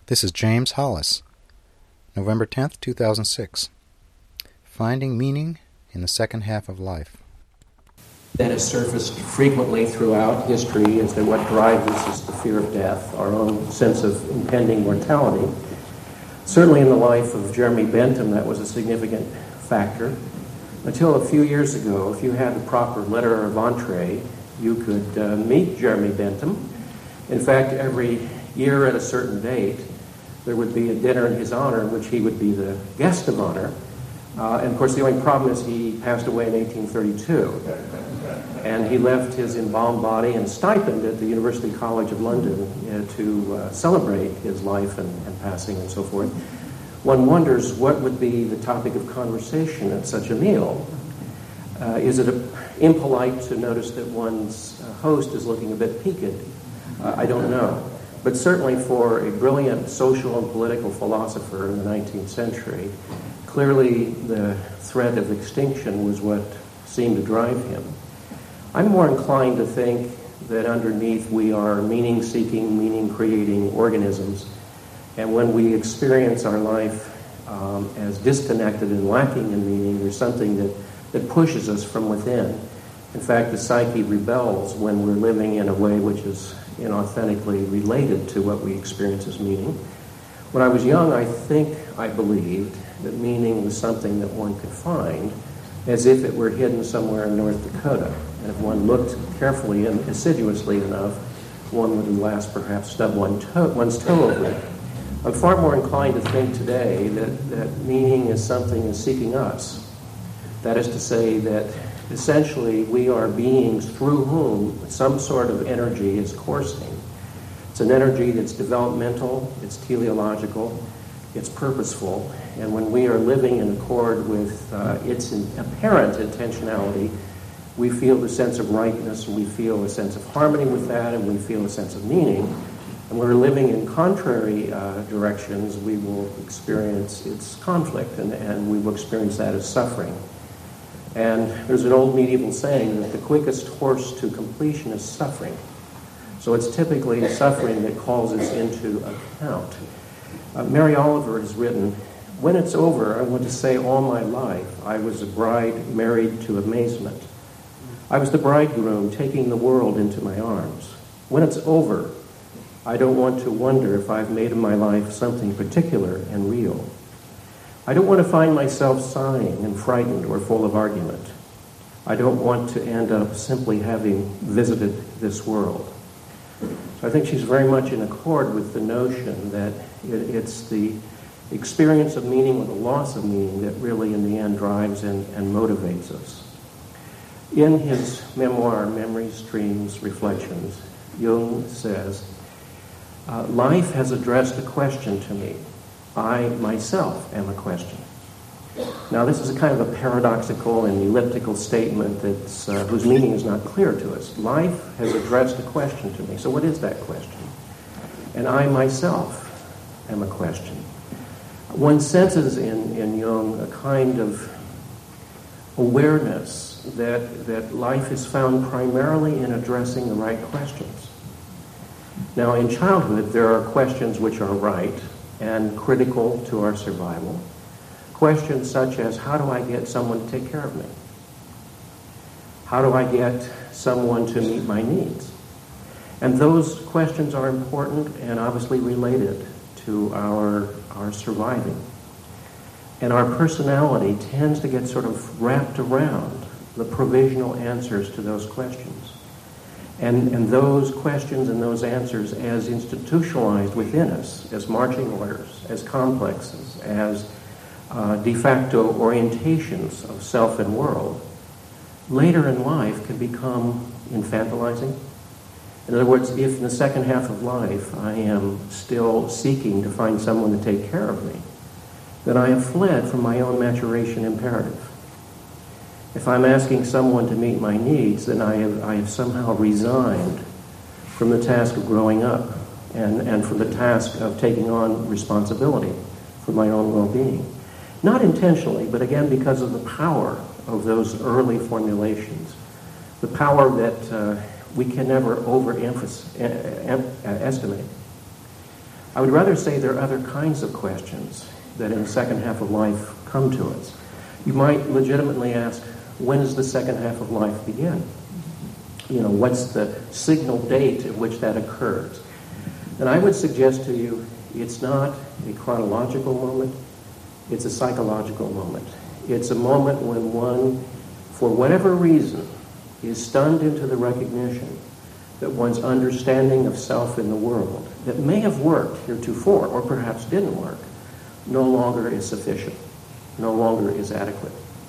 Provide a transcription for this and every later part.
This is James Hollis, November 10th, 2006. Finding Meaning in the Second Half of Life. That has surfaced frequently throughout history is that what drives us is the fear of death, our own sense of impending mortality. Certainly in the life of Jeremy Bentham, that was a significant factor. Until a few years ago, if you had the proper letter of entree, you could meet Jeremy Bentham. In fact, every year at a certain date, there would be a dinner in his honor in which he would be the guest of honor. And of course, the only problem is he passed away in 1832. And he left his embalmed body and stipend at the University College of London to celebrate his life and passing and so forth. One wonders what would be the topic of conversation at such a meal. Is it impolite to notice that one's host is looking a bit peaked? I don't know. But certainly for a brilliant social and political philosopher in the 19th century, clearly the threat of extinction was what seemed to drive him. I'm more inclined to think that underneath we are meaning-seeking, meaning-creating organisms, and when we experience our life as disconnected and lacking in meaning, there's something that pushes us from within. In fact, the psyche rebels when we're living in a way which is inauthentically related to what we experience as meaning. When I was young, I believed that meaning was something that one could find as if it were hidden somewhere in North Dakota. And if one looked carefully and assiduously enough, one would at last perhaps stub one's toe over it. I'm far more inclined to think today that meaning is something that's seeking us. That is to say that essentially we are beings through whom some sort of energy is coursing. It's an energy that's developmental, it's teleological, it's purposeful, and when we are living in accord with its apparent intentionality, we feel the sense of rightness, and we feel a sense of harmony with that, and we feel a sense of meaning. And when we're living in contrary directions, we will experience its conflict, and we will experience that as suffering. And there's an old medieval saying that the quickest horse to completion is suffering. So it's typically suffering that calls us into account. Mary Oliver has written, "When it's over, I want to say all my life I was a bride married to amazement. I was the bridegroom taking the world into my arms. When it's over, I don't want to wonder if I've made of my life something particular and real. I don't want to find myself sighing and frightened or full of argument. I don't want to end up simply having visited this world." So I think she's very much in accord with the notion that it's the experience of meaning or the loss of meaning that really in the end drives and motivates us. In his memoir, Memories, Dreams, Reflections, Jung says, "Life has addressed a question to me. I, myself, am a question." Now, this is a kind of a paradoxical and elliptical statement that's, whose meaning is not clear to us. Life has addressed a question to me. So what is that question? And I, myself, am a question. One senses in Jung a kind of awareness that life is found primarily in addressing the right questions. Now, in childhood, there are questions which are right and critical to our survival. Questions such as, how do I get someone to take care of me? How do I get someone to meet my needs? And those questions are important and obviously related to our surviving. And our personality tends to get sort of wrapped around the provisional answers to those questions. And those questions and those answers as institutionalized within us, as marching orders, as complexes, as de facto orientations of self and world, later in life can become infantilizing. In other words, if in the second half of life I am still seeking to find someone to take care of me, then I have fled from my own maturation imperative. If I'm asking someone to meet my needs, then I have somehow resigned from the task of growing up and from the task of taking on responsibility for my own well-being. Not intentionally, but again because of the power of those early formulations, the power that we can never overestimate. I would rather say there are other kinds of questions that in the second half of life come to us. You might legitimately ask, when does the second half of life begin? What's the signal date at which that occurs? And I would suggest to you, it's not a chronological moment, it's a psychological moment. It's a moment when one, for whatever reason, is stunned into the recognition that one's understanding of self in the world, that may have worked heretofore, or perhaps didn't work, no longer is sufficient, no longer is adequate.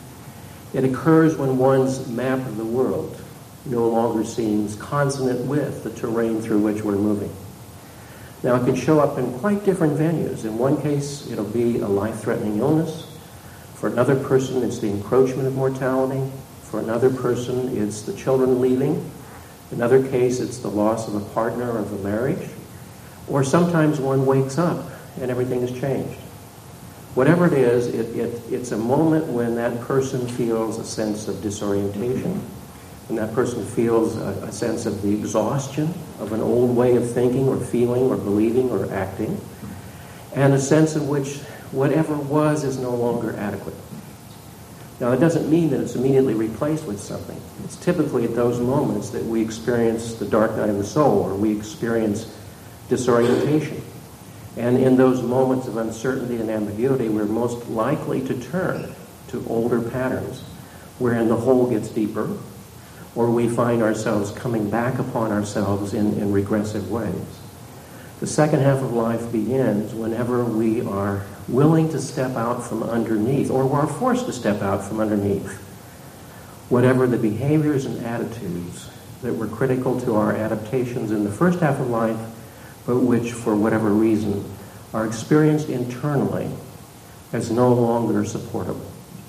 It occurs when one's map of the world no longer seems consonant with the terrain through which we're moving. Now, it can show up in quite different venues. In one case, it'll be a life-threatening illness. For another person, it's the encroachment of mortality. For another person, it's the children leaving. In another case, it's the loss of a partner or of a marriage. Or sometimes one wakes up and everything has changed. Whatever it is, it's a moment when that person feels a sense of disorientation, when that person feels a sense of the exhaustion of an old way of thinking or feeling or believing or acting, and a sense in which whatever was is no longer adequate. Now, it doesn't mean that it's immediately replaced with something. It's typically at those moments that we experience the dark night of the soul, or we experience disorientation. And in those moments of uncertainty and ambiguity, we're most likely to turn to older patterns, wherein the hole gets deeper, or we find ourselves coming back upon ourselves in regressive ways. The second half of life begins whenever we are willing to step out from underneath, or we're forced to step out from underneath, whatever the behaviors and attitudes that were critical to our adaptations in the first half of life, but which, for whatever reason, are experienced internally as no longer supportable.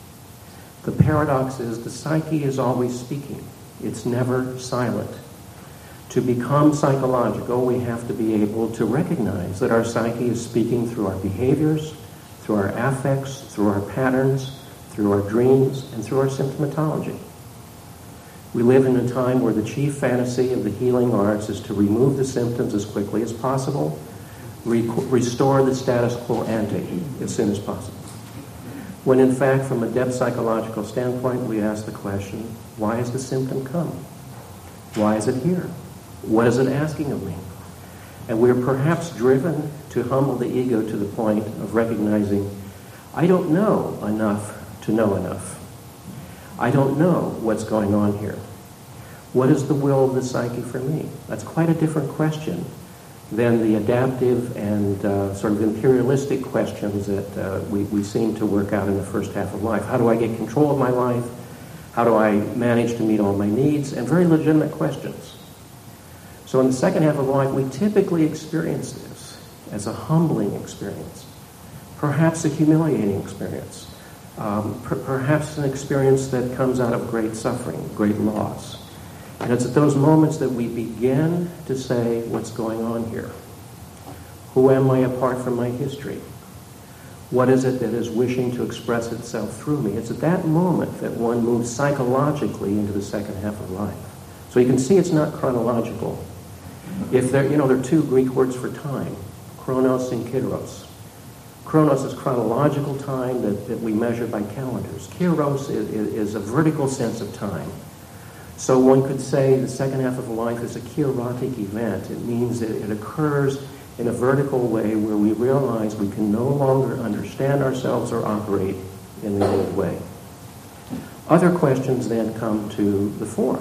The paradox is the psyche is always speaking. It's never silent. To become psychological, we have to be able to recognize that our psyche is speaking through our behaviors, through our affects, through our patterns, through our dreams, and through our symptomatology. We live in a time where the chief fantasy of the healing arts is to remove the symptoms as quickly as possible, restore the status quo ante as soon as possible. When in fact, from a depth psychological standpoint, we ask the question, why has the symptom come? Why is it here? What is it asking of me? And we're perhaps driven to humble the ego to the point of recognizing, I don't know enough to know enough. I don't know what's going on here. What is the will of the psyche for me? That's quite a different question than the adaptive and sort of imperialistic questions that we seem to work out in the first half of life. How do I get control of my life? How do I manage to meet all my needs? And very legitimate questions. So in the second half of life, we typically experience this as a humbling experience, perhaps a humiliating experience, perhaps an experience that comes out of great suffering, great loss. And it's at those moments that we begin to say, what's going on here? Who am I apart from my history? What is it that is wishing to express itself through me? It's at that moment that one moves psychologically into the second half of life. So you can see it's not chronological. If there are two Greek words for time, chronos and kairos. Chronos is chronological time that we measure by calendars. Kairos is a vertical sense of time. So one could say the second half of life is a kairotic event. It means that it occurs in a vertical way where we realize we can no longer understand ourselves or operate in the old way. Other questions then come to the fore.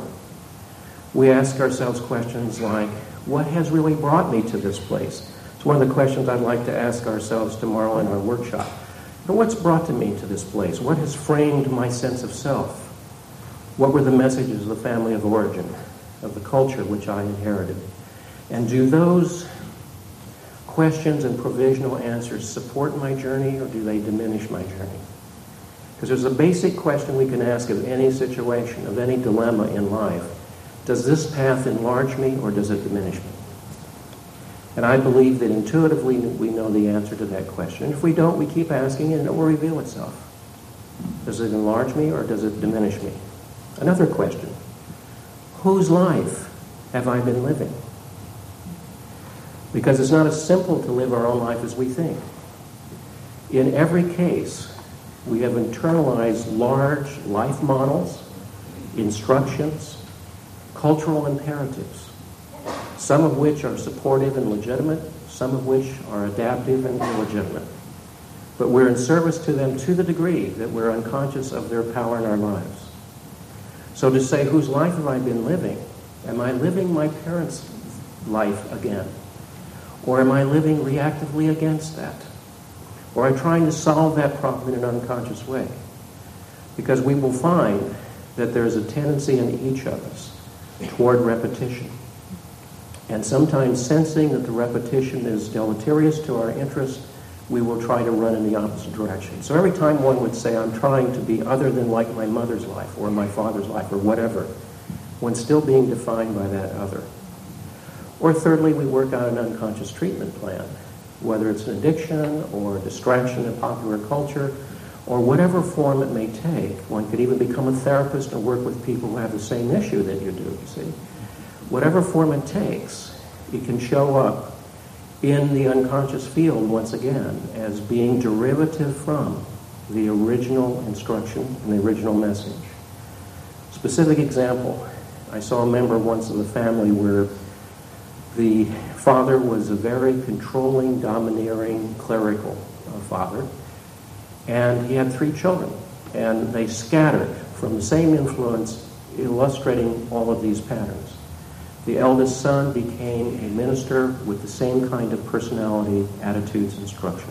We ask ourselves questions like, what has really brought me to this place? It's one of the questions I'd like to ask ourselves tomorrow in our workshop. What's brought me to this place? What has framed my sense of self? What were the messages of the family of origin, of the culture which I inherited? And do those questions and provisional answers support my journey, or do they diminish my journey? Because there's a basic question we can ask of any situation, of any dilemma in life. Does this path enlarge me, or does it diminish me? And I believe that intuitively we know the answer to that question. If we don't, we keep asking it and it will reveal itself. Does it enlarge me, or does it diminish me? Another question. Whose life have I been living? Because it's not as simple to live our own life as we think. In every case, we have internalized large life models, instructions, cultural imperatives, some of which are supportive and legitimate, some of which are adaptive and illegitimate. But we're in service to them to the degree that we're unconscious of their power in our lives. So to say, whose life have I been living? Am I living my parents' life again? Or am I living reactively against that? Or am I trying to solve that problem in an unconscious way? Because we will find that there's a tendency in each of us toward repetition. And sometimes sensing that the repetition is deleterious to our interest, we will try to run in the opposite direction. So every time one would say, I'm trying to be other than like my mother's life or my father's life or whatever, one's still being defined by that other. Or thirdly, we work out an unconscious treatment plan, whether it's an addiction or a distraction in popular culture or whatever form it may take. One could even become a therapist and work with people who have the same issue that you do, you see. Whatever form it takes, it can show up in the unconscious field once again as being derivative from the original instruction and the original message. Specific example, I saw a member once of the family where the father was a very controlling, domineering, clerical father, and he had 3 children, and they scattered from the same influence, illustrating all of these patterns. The eldest son became a minister with the same kind of personality, attitudes, and structure.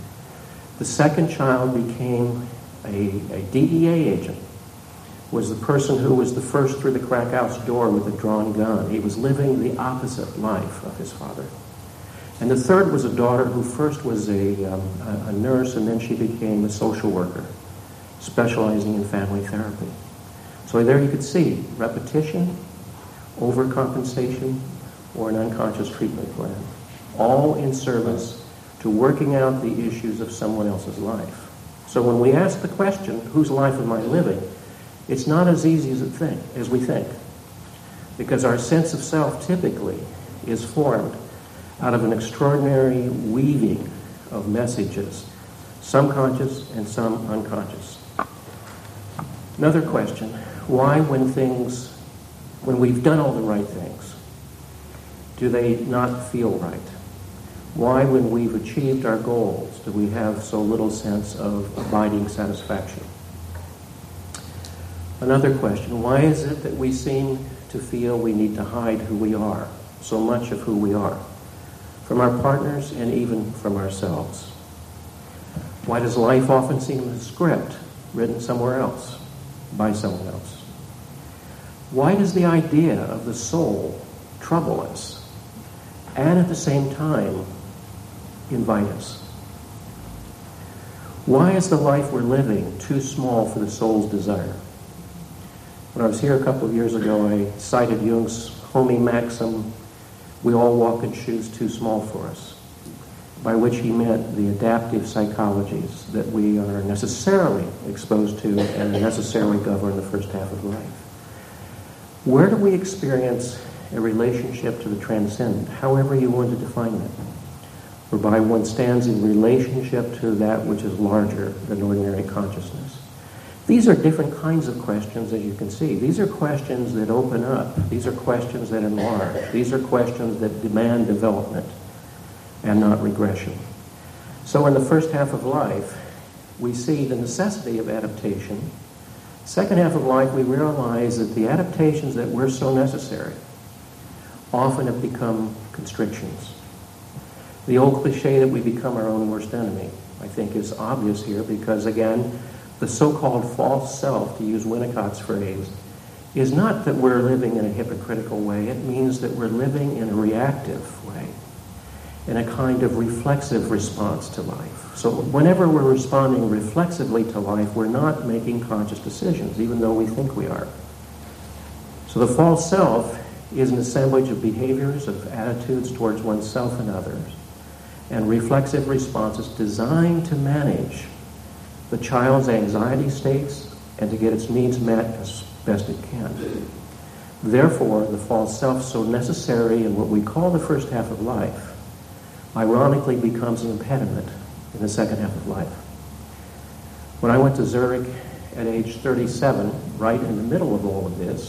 The second child became a DEA agent, was the person who was the first through the crack house door with a drawn gun. He was living the opposite life of his father. And the third was a daughter who first was a nurse, and then she became a social worker, specializing in family therapy. So there you could see repetition, overcompensation, or an unconscious treatment plan, all in service to working out the issues of someone else's life. So when we ask the question, whose life am I living, it's not as easy as we think, because our sense of self typically is formed out of an extraordinary weaving of messages, some conscious and some unconscious. Another question, why when we've done all the right things, do they not feel right? Why, when we've achieved our goals, do we have so little sense of abiding satisfaction? Another question, why is it that we seem to feel we need to hide who we are, so much of who we are, from our partners and even from ourselves? Why does life often seem a script written somewhere else, by someone else? Why does the idea of the soul trouble us and at the same time invite us? Why is the life we're living too small for the soul's desire? When I was here a couple of years ago, I cited Jung's homing maxim, we all walk in shoes too small for us, by which he meant the adaptive psychologies that we are necessarily exposed to and necessarily govern the first half of life. Where do we experience a relationship to the transcendent, however you want to define it, whereby one stands in relationship to that which is larger than ordinary consciousness? These are different kinds of questions, as you can see. These are questions that open up. These are questions that enlarge. These are questions that demand development and not regression. So in the first half of life, we see the necessity of adaptation. Second half of life, we realize that the adaptations that were so necessary often have become constrictions. The old cliche that we become our own worst enemy, I think, is obvious here because, again, the so-called false self, to use Winnicott's phrase, is not that we're living in a hypocritical way. It means that we're living in a reactive way, in a kind of reflexive response to life. So whenever we're responding reflexively to life, we're not making conscious decisions, even though we think we are. So the false self is an assemblage of behaviors, of attitudes towards oneself and others, and reflexive responses designed to manage the child's anxiety states and to get its needs met as best it can. Therefore, the false self, so necessary in what we call the first half of life, ironically becomes an impediment in the second half of life. When I went to Zurich at age 37, right in the middle of all of this,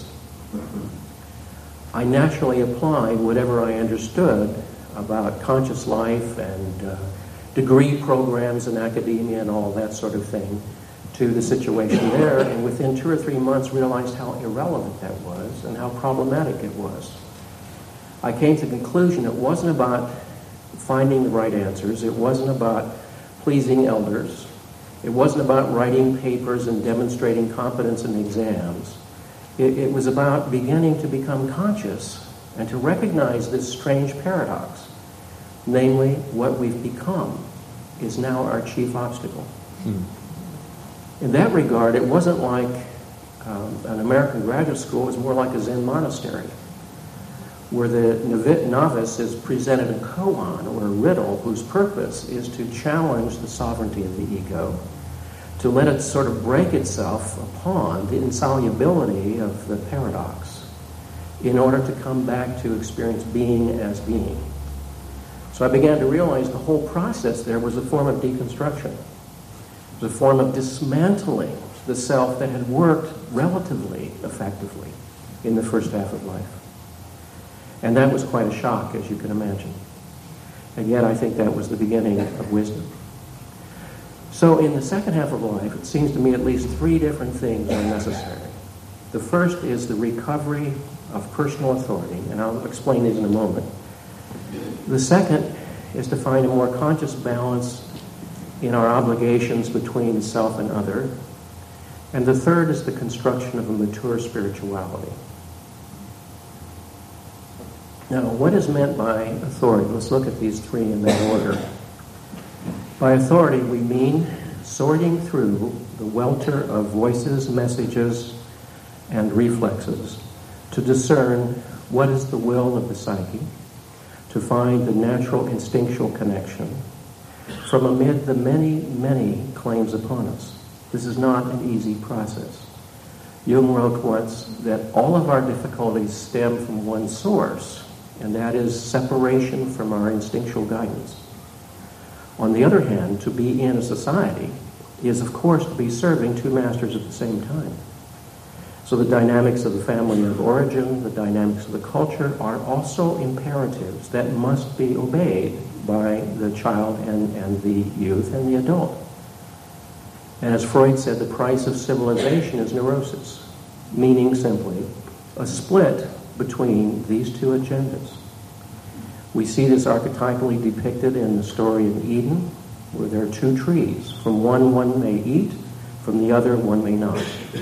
I naturally applied whatever I understood about conscious life and degree programs in academia and all that sort of thing to the situation there, and within 2 or 3 months realized how irrelevant that was and how problematic it was. I came to the conclusion it wasn't about finding the right answers, it wasn't about pleasing elders, it wasn't about writing papers and demonstrating competence in exams. It was about beginning to become conscious and to recognize this strange paradox. Namely, what we've become is now our chief obstacle. In that regard, it wasn't like an American graduate school, it was more like a Zen monastery, where the novice is presented a koan, or a riddle, whose purpose is to challenge the sovereignty of the ego, to let it sort of break itself upon the insolubility of the paradox in order to come back to experience being as being. So I began to realize the whole process there was a form of deconstruction. It was a form of dismantling the self that had worked relatively effectively in the first half of life. And that was quite a shock, as you can imagine. And yet I think that was the beginning of wisdom. So in the second half of life, it seems to me at least 3 different things are necessary. The first is the recovery of personal authority, and I'll explain these in a moment. The second is to find a more conscious balance in our obligations between self and other. And the third is the construction of a mature spirituality. Now, what is meant by authority? Let's look at these 3 in that order. By authority, we mean sorting through the welter of voices, messages, and reflexes to discern what is the will of the psyche, to find the natural instinctual connection from amid the many, many claims upon us. This is not an easy process. Jung wrote once that all of our difficulties stem from one source, and that is separation from our instinctual guidance. On the other hand, to be in a society is, of course, to be serving 2 masters at the same time. So the dynamics of the family of origin, the dynamics of the culture are also imperatives that must be obeyed by the child and the youth and the adult. And as Freud said, the price of civilization is neurosis, meaning simply a split between these 2 agendas. We see this archetypally depicted in the story of Eden, where there are 2 trees. From one may eat, from the other one may not.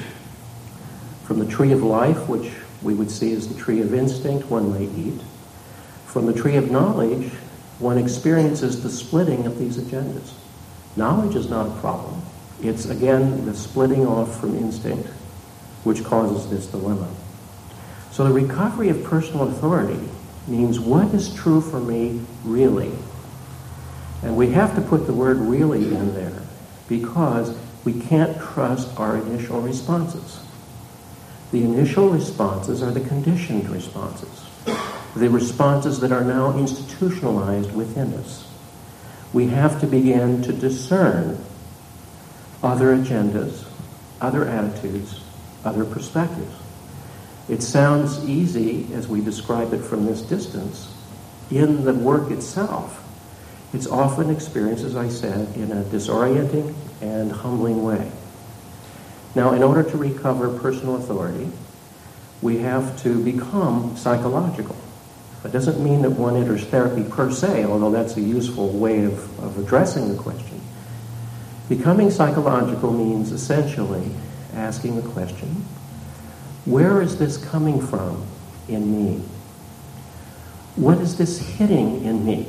From the tree of life, which we would see as the tree of instinct, one may eat. From the tree of knowledge, one experiences the splitting of these agendas. Knowledge is not a problem. It's, again, the splitting off from instinct, which causes this dilemma. So the recovery of personal authority means what is true for me really. And we have to put the word really in there because we can't trust our initial responses. The initial responses are the conditioned responses, the responses that are now institutionalized within us. We have to begin to discern other agendas, other attitudes, other perspectives. It sounds easy as we describe it from this distance. In the work itself, it's often experienced, as I said, in a disorienting and humbling way. Now, in order to recover personal authority, we have to become psychological. That doesn't mean that one enters therapy per se, although that's a useful way of addressing the question. Becoming psychological means essentially asking the question, where is this coming from in me? What is this hitting in me?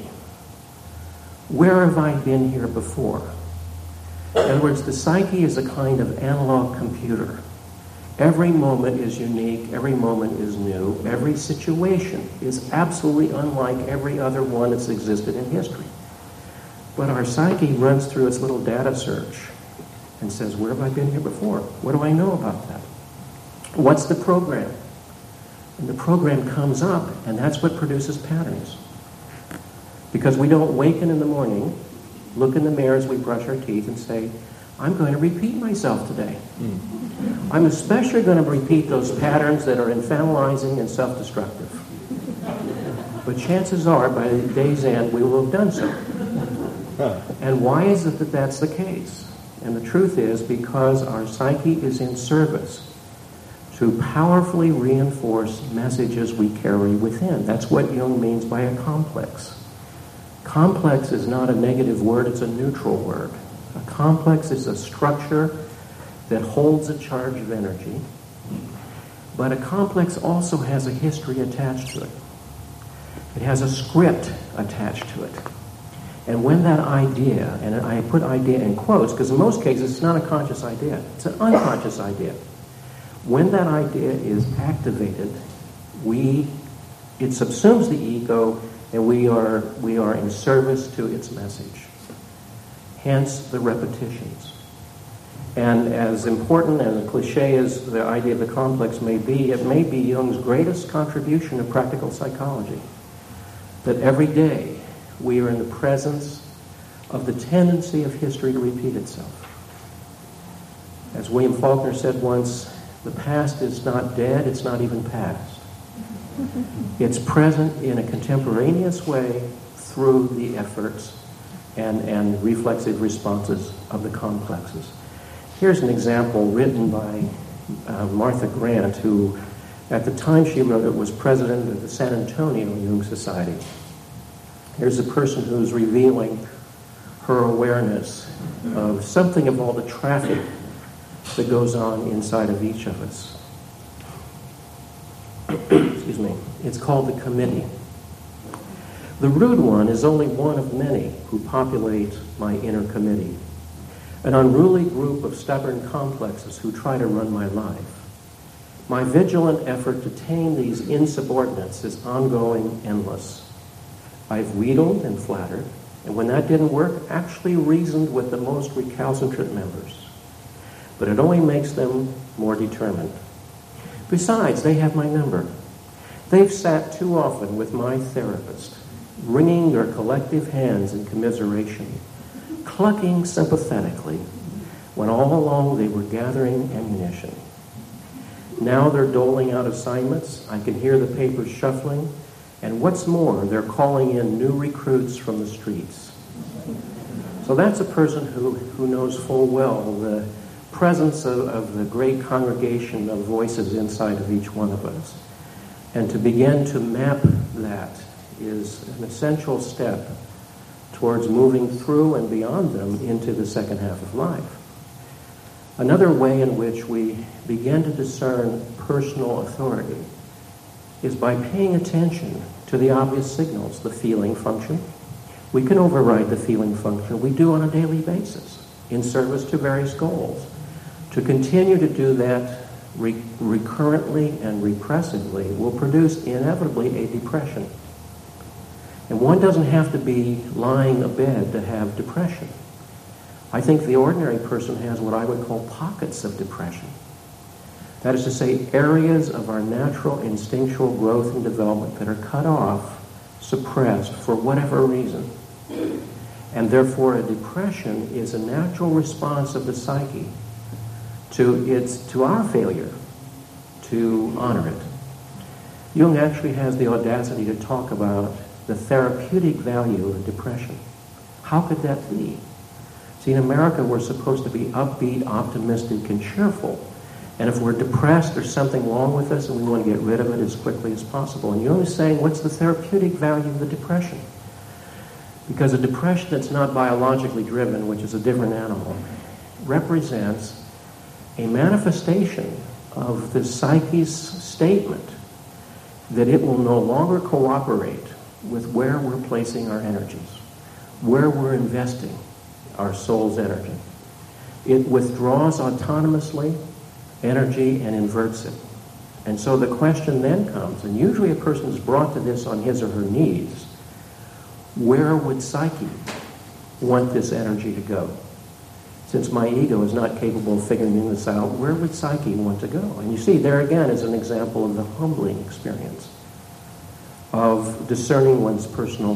Where have I been here before? In other words, the psyche is a kind of analog computer. Every moment is unique, every moment is new, every situation is absolutely unlike every other one that's existed in history. But our psyche runs through its little data search and says, where have I been here before? What do I know about that? What's the program? And the program comes up, and that's what produces patterns. Because we don't waken in the morning, look in the mirror as we brush our teeth and say, I'm going to repeat myself today. I'm especially going to repeat those patterns that are infantilizing and self-destructive. But chances are, by the day's end, we will have done so. And why is it that that's the case? And the truth is because our psyche is in service to powerfully reinforce messages we carry within. That's what Jung means by a complex. Complex is not a negative word, it's a neutral word. A complex is a structure that holds a charge of energy, but a complex also has a history attached to it. It has a script attached to it. And when that idea, and I put idea in quotes because in most cases it's not a conscious idea, it's an unconscious idea. When that idea is activated, it subsumes the ego and we are in service to its message. Hence the repetitions. And as important and a cliche as the idea of the complex may be, it may be Jung's greatest contribution to practical psychology. That every day we are in the presence of the tendency of history to repeat itself. As William Faulkner said once, the past is not dead, it's not even past. It's present in a contemporaneous way through the efforts and reflexive responses of the complexes. Here's an example written by Martha Grant, who at the time she wrote it was president of the San Antonio Jung Society. Here's a person who's revealing her awareness of something of all the traffic that goes on inside of each of us. Excuse me. It's called the committee. The rude one is only one of many who populate my inner committee. An unruly group of stubborn complexes who try to run my life. My vigilant effort to tame these insubordinates is ongoing, endless. I've wheedled and flattered, and when that didn't work, actually reasoned with the most recalcitrant members. But it only makes them more determined. Besides, they have my number. They've sat too often with my therapist, wringing their collective hands in commiseration, clucking sympathetically, when all along they were gathering ammunition. Now they're doling out assignments. I can hear the papers shuffling. And what's more, they're calling in new recruits from the streets. So that's a person who knows full well the presence of the great congregation of voices inside of each one of us. And to begin to map that is an essential step towards moving through and beyond them into the second half of life. Another way in which we begin to discern personal authority is by paying attention to the obvious signals, the feeling function. We can override the feeling function. We do on a daily basis in service to various goals. To continue to do that recurrently and repressively will produce inevitably a depression. And one doesn't have to be lying abed to have depression. I think the ordinary person has what I would call pockets of depression. That is to say, areas of our natural instinctual growth and development that are cut off, suppressed for whatever reason. And therefore a depression is a natural response of the psyche to our failure to honor it. Jung actually has the audacity to talk about the therapeutic value of depression. How could that be? See, in America, we're supposed to be upbeat, optimistic, and cheerful. And if we're depressed, there's something wrong with us, and we want to get rid of it as quickly as possible. And Jung is saying, what's the therapeutic value of the depression? Because a depression that's not biologically driven, which is a different animal, represents a manifestation of the psyche's statement that it will no longer cooperate with where we're placing our energies, where we're investing our soul's energy. It withdraws autonomously energy and inverts it. And so the question then comes, and usually a person is brought to this on his or her knees, where would psyche want this energy to go? Since my ego is not capable of figuring this out, where would psyche want to go? And you see, there again is an example of the humbling experience of discerning one's personal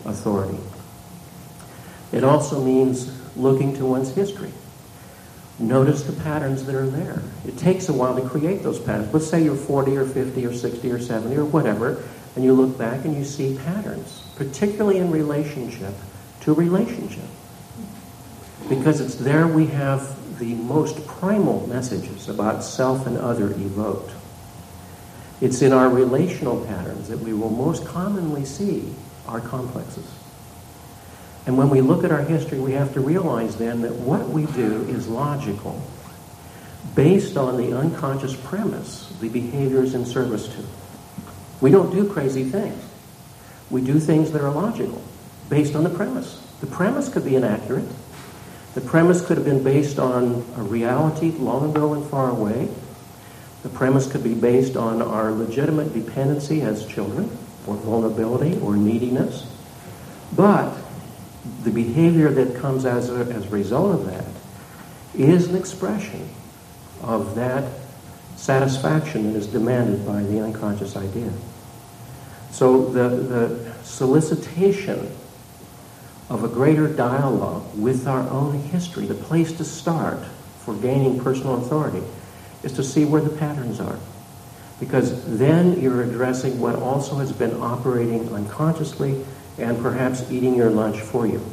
authority. It also means looking to one's history. Notice the patterns that are there. It takes a while to create those patterns. Let's say you're 40 or 50 or 60 or 70 or whatever, and you look back and you see patterns, particularly in relationship to relationship. Because it's there we have the most primal messages about self and other evoked. It's in our relational patterns that we will most commonly see our complexes. And when we look at our history, we have to realize then that what we do is logical, based on the unconscious premise, the behaviors in service to. We don't do crazy things. We do things that are logical, based on the premise. The premise could be inaccurate. The premise could have been based on a reality long ago and far away. The premise could be based on our legitimate dependency as children, or vulnerability, or neediness. But the behavior that comes as a result of that is an expression of that satisfaction that is demanded by the unconscious idea. So the solicitation of a greater dialogue with our own history, the place to start for gaining personal authority, is to see where the patterns are. Because then you're addressing what also has been operating unconsciously and perhaps eating your lunch for you.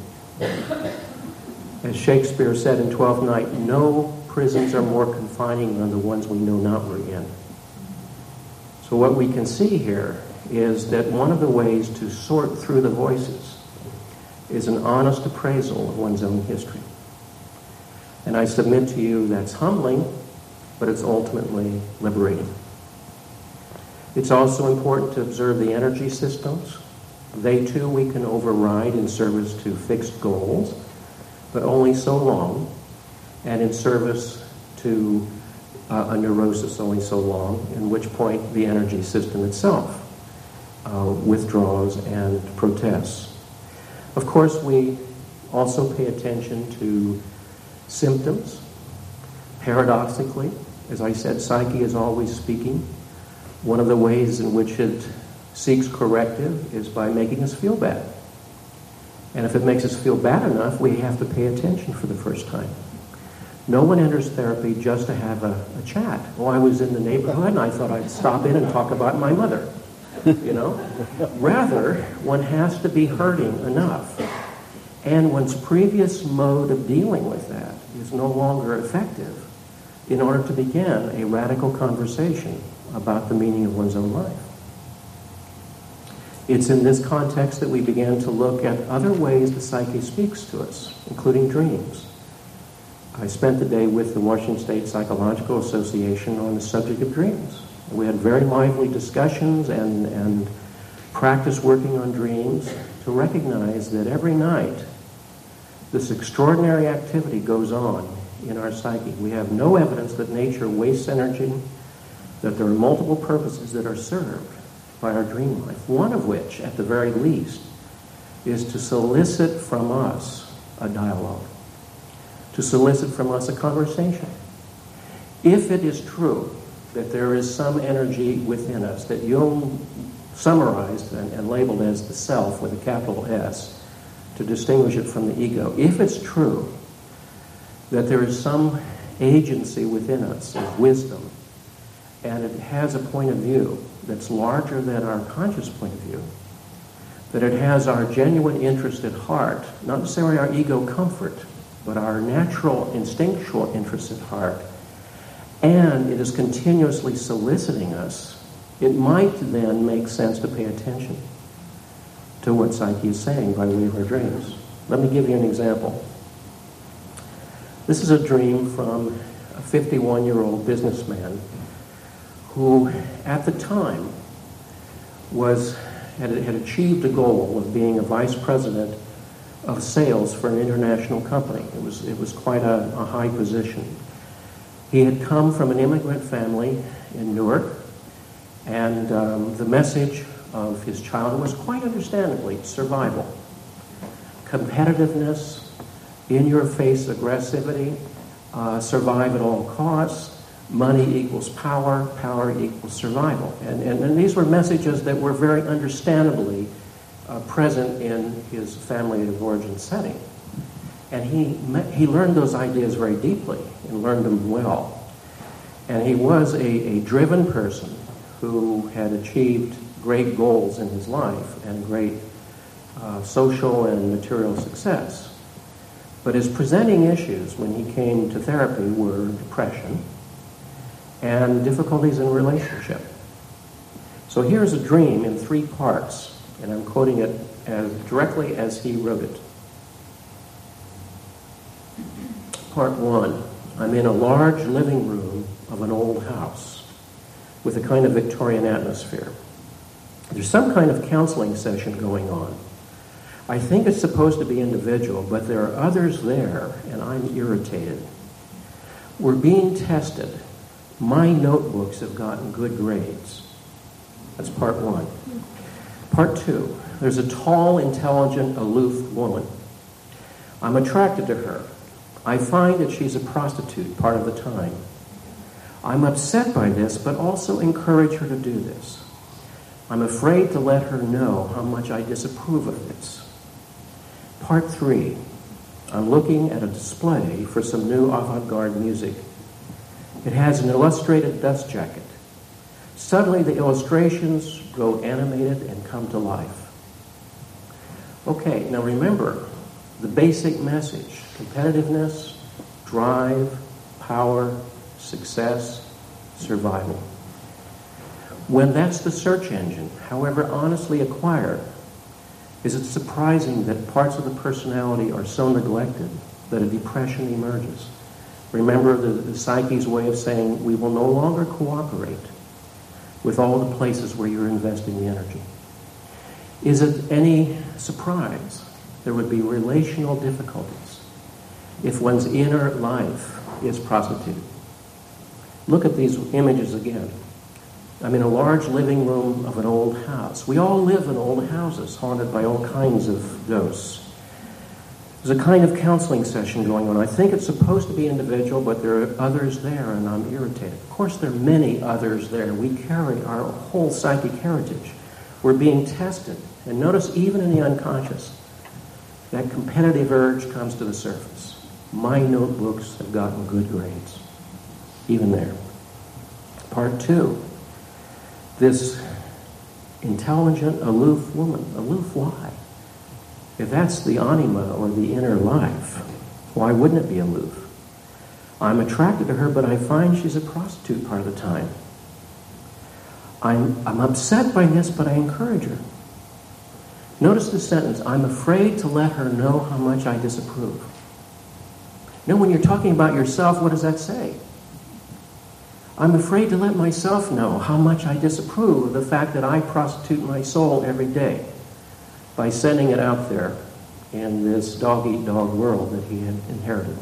As Shakespeare said in Twelfth Night, no prisons are more confining than the ones we know not we're in. So what we can see here is that one of the ways to sort through the voices is an honest appraisal of one's own history. And I submit to you that's humbling, but it's ultimately liberating. It's also important to observe the energy systems. They too we can override in service to fixed goals, but only so long, and in service to a neurosis only so long, in which point the energy system itself withdraws and protests. Of course, we also pay attention to symptoms. Paradoxically, as I said, psyche is always speaking. One of the ways in which it seeks corrective is by making us feel bad. And if it makes us feel bad enough, we have to pay attention for the first time. No one enters therapy just to have a chat. Oh, I was in the neighborhood and I thought I'd stop in and talk about my mother. You know? Rather, one has to be hurting enough. And one's previous mode of dealing with that is no longer effective in order to begin a radical conversation about the meaning of one's own life. It's in this context that we began to look at other ways the psyche speaks to us, including dreams. I spent the day with the Washington State Psychological Association on the subject of dreams. We had very lively discussions and practice working on dreams to recognize that every night this extraordinary activity goes on in our psyche. We have no evidence that nature wastes energy, that there are multiple purposes that are served by our dream life, one of which, at the very least, is to solicit from us a dialogue, to solicit from us a conversation. If it is true that there is some energy within us that Jung summarized and labeled as the self with a capital S to distinguish it from the ego, if it's true that there is some agency within us of wisdom and it has a point of view that's larger than our conscious point of view, that it has our genuine interest at heart, not necessarily our ego comfort, but our natural instinctual interest at heart, and it is continuously soliciting us, it might then make sense to pay attention to what psyche is saying by way of our dreams. Let me give you an example. This is a dream from a 51-year-old businessman who, at the time, had achieved a goal of being a vice president of sales for an international company. It was quite a high position. He had come from an immigrant family in Newark, and the message of his childhood was quite understandably survival. Competitiveness, in-your-face aggressivity, survive at all costs, money equals power, power equals survival. And these were messages that were very understandably present in his family of origin setting. And he learned those ideas very deeply and learned them well. And he was a driven person who had achieved great goals in his life and great social and material success. But his presenting issues when he came to therapy were depression and difficulties in relationship. So here's a dream in 3 parts, and I'm quoting it as directly as he wrote it. Part 1, I'm in a large living room of an old house with a kind of Victorian atmosphere. There's some kind of counseling session going on. I think it's supposed to be individual, but there are others there, and I'm irritated. We're being tested. My notebooks have gotten good grades. That's part 1. Part 2, there's a tall, intelligent, aloof woman. I'm attracted to her. I find that she's a prostitute part of the time. I'm upset by this, but also encourage her to do this. I'm afraid to let her know how much I disapprove of this. Part 3, I'm looking at a display for some new avant-garde music. It has an illustrated dust jacket. Suddenly the illustrations go animated and come to life. Okay, now remember the basic message: competitiveness, drive, power, success, survival. When that's the search engine, however honestly acquired, is it surprising that parts of the personality are so neglected that a depression emerges? Remember the psyche's way of saying we will no longer cooperate with all the places where you're investing the energy. Is it any surprise there would be relational difficulties if one's inner life is prostituted? Look at these images again. I'm in a large living room of an old house. We all live in old houses haunted by all kinds of ghosts. There's a kind of counseling session going on. I think it's supposed to be individual, but there are others there, and I'm irritated. Of course, there are many others there. We carry our whole psychic heritage. We're being tested. And notice, even in the unconscious, that competitive urge comes to the surface. My notebooks have gotten good grades, even there. Part 2, this intelligent, aloof woman. Aloof, why? If that's the anima or the inner life, why wouldn't it be aloof? I'm attracted to her, but I find she's a prostitute part of the time. I'm upset by this, but I encourage her. Notice the sentence, I'm afraid to let her know how much I disapprove. Now, when you're talking about yourself, what does that say? I'm afraid to let myself know how much I disapprove of the fact that I prostitute my soul every day by sending it out there in this dog-eat-dog world that he had inherited.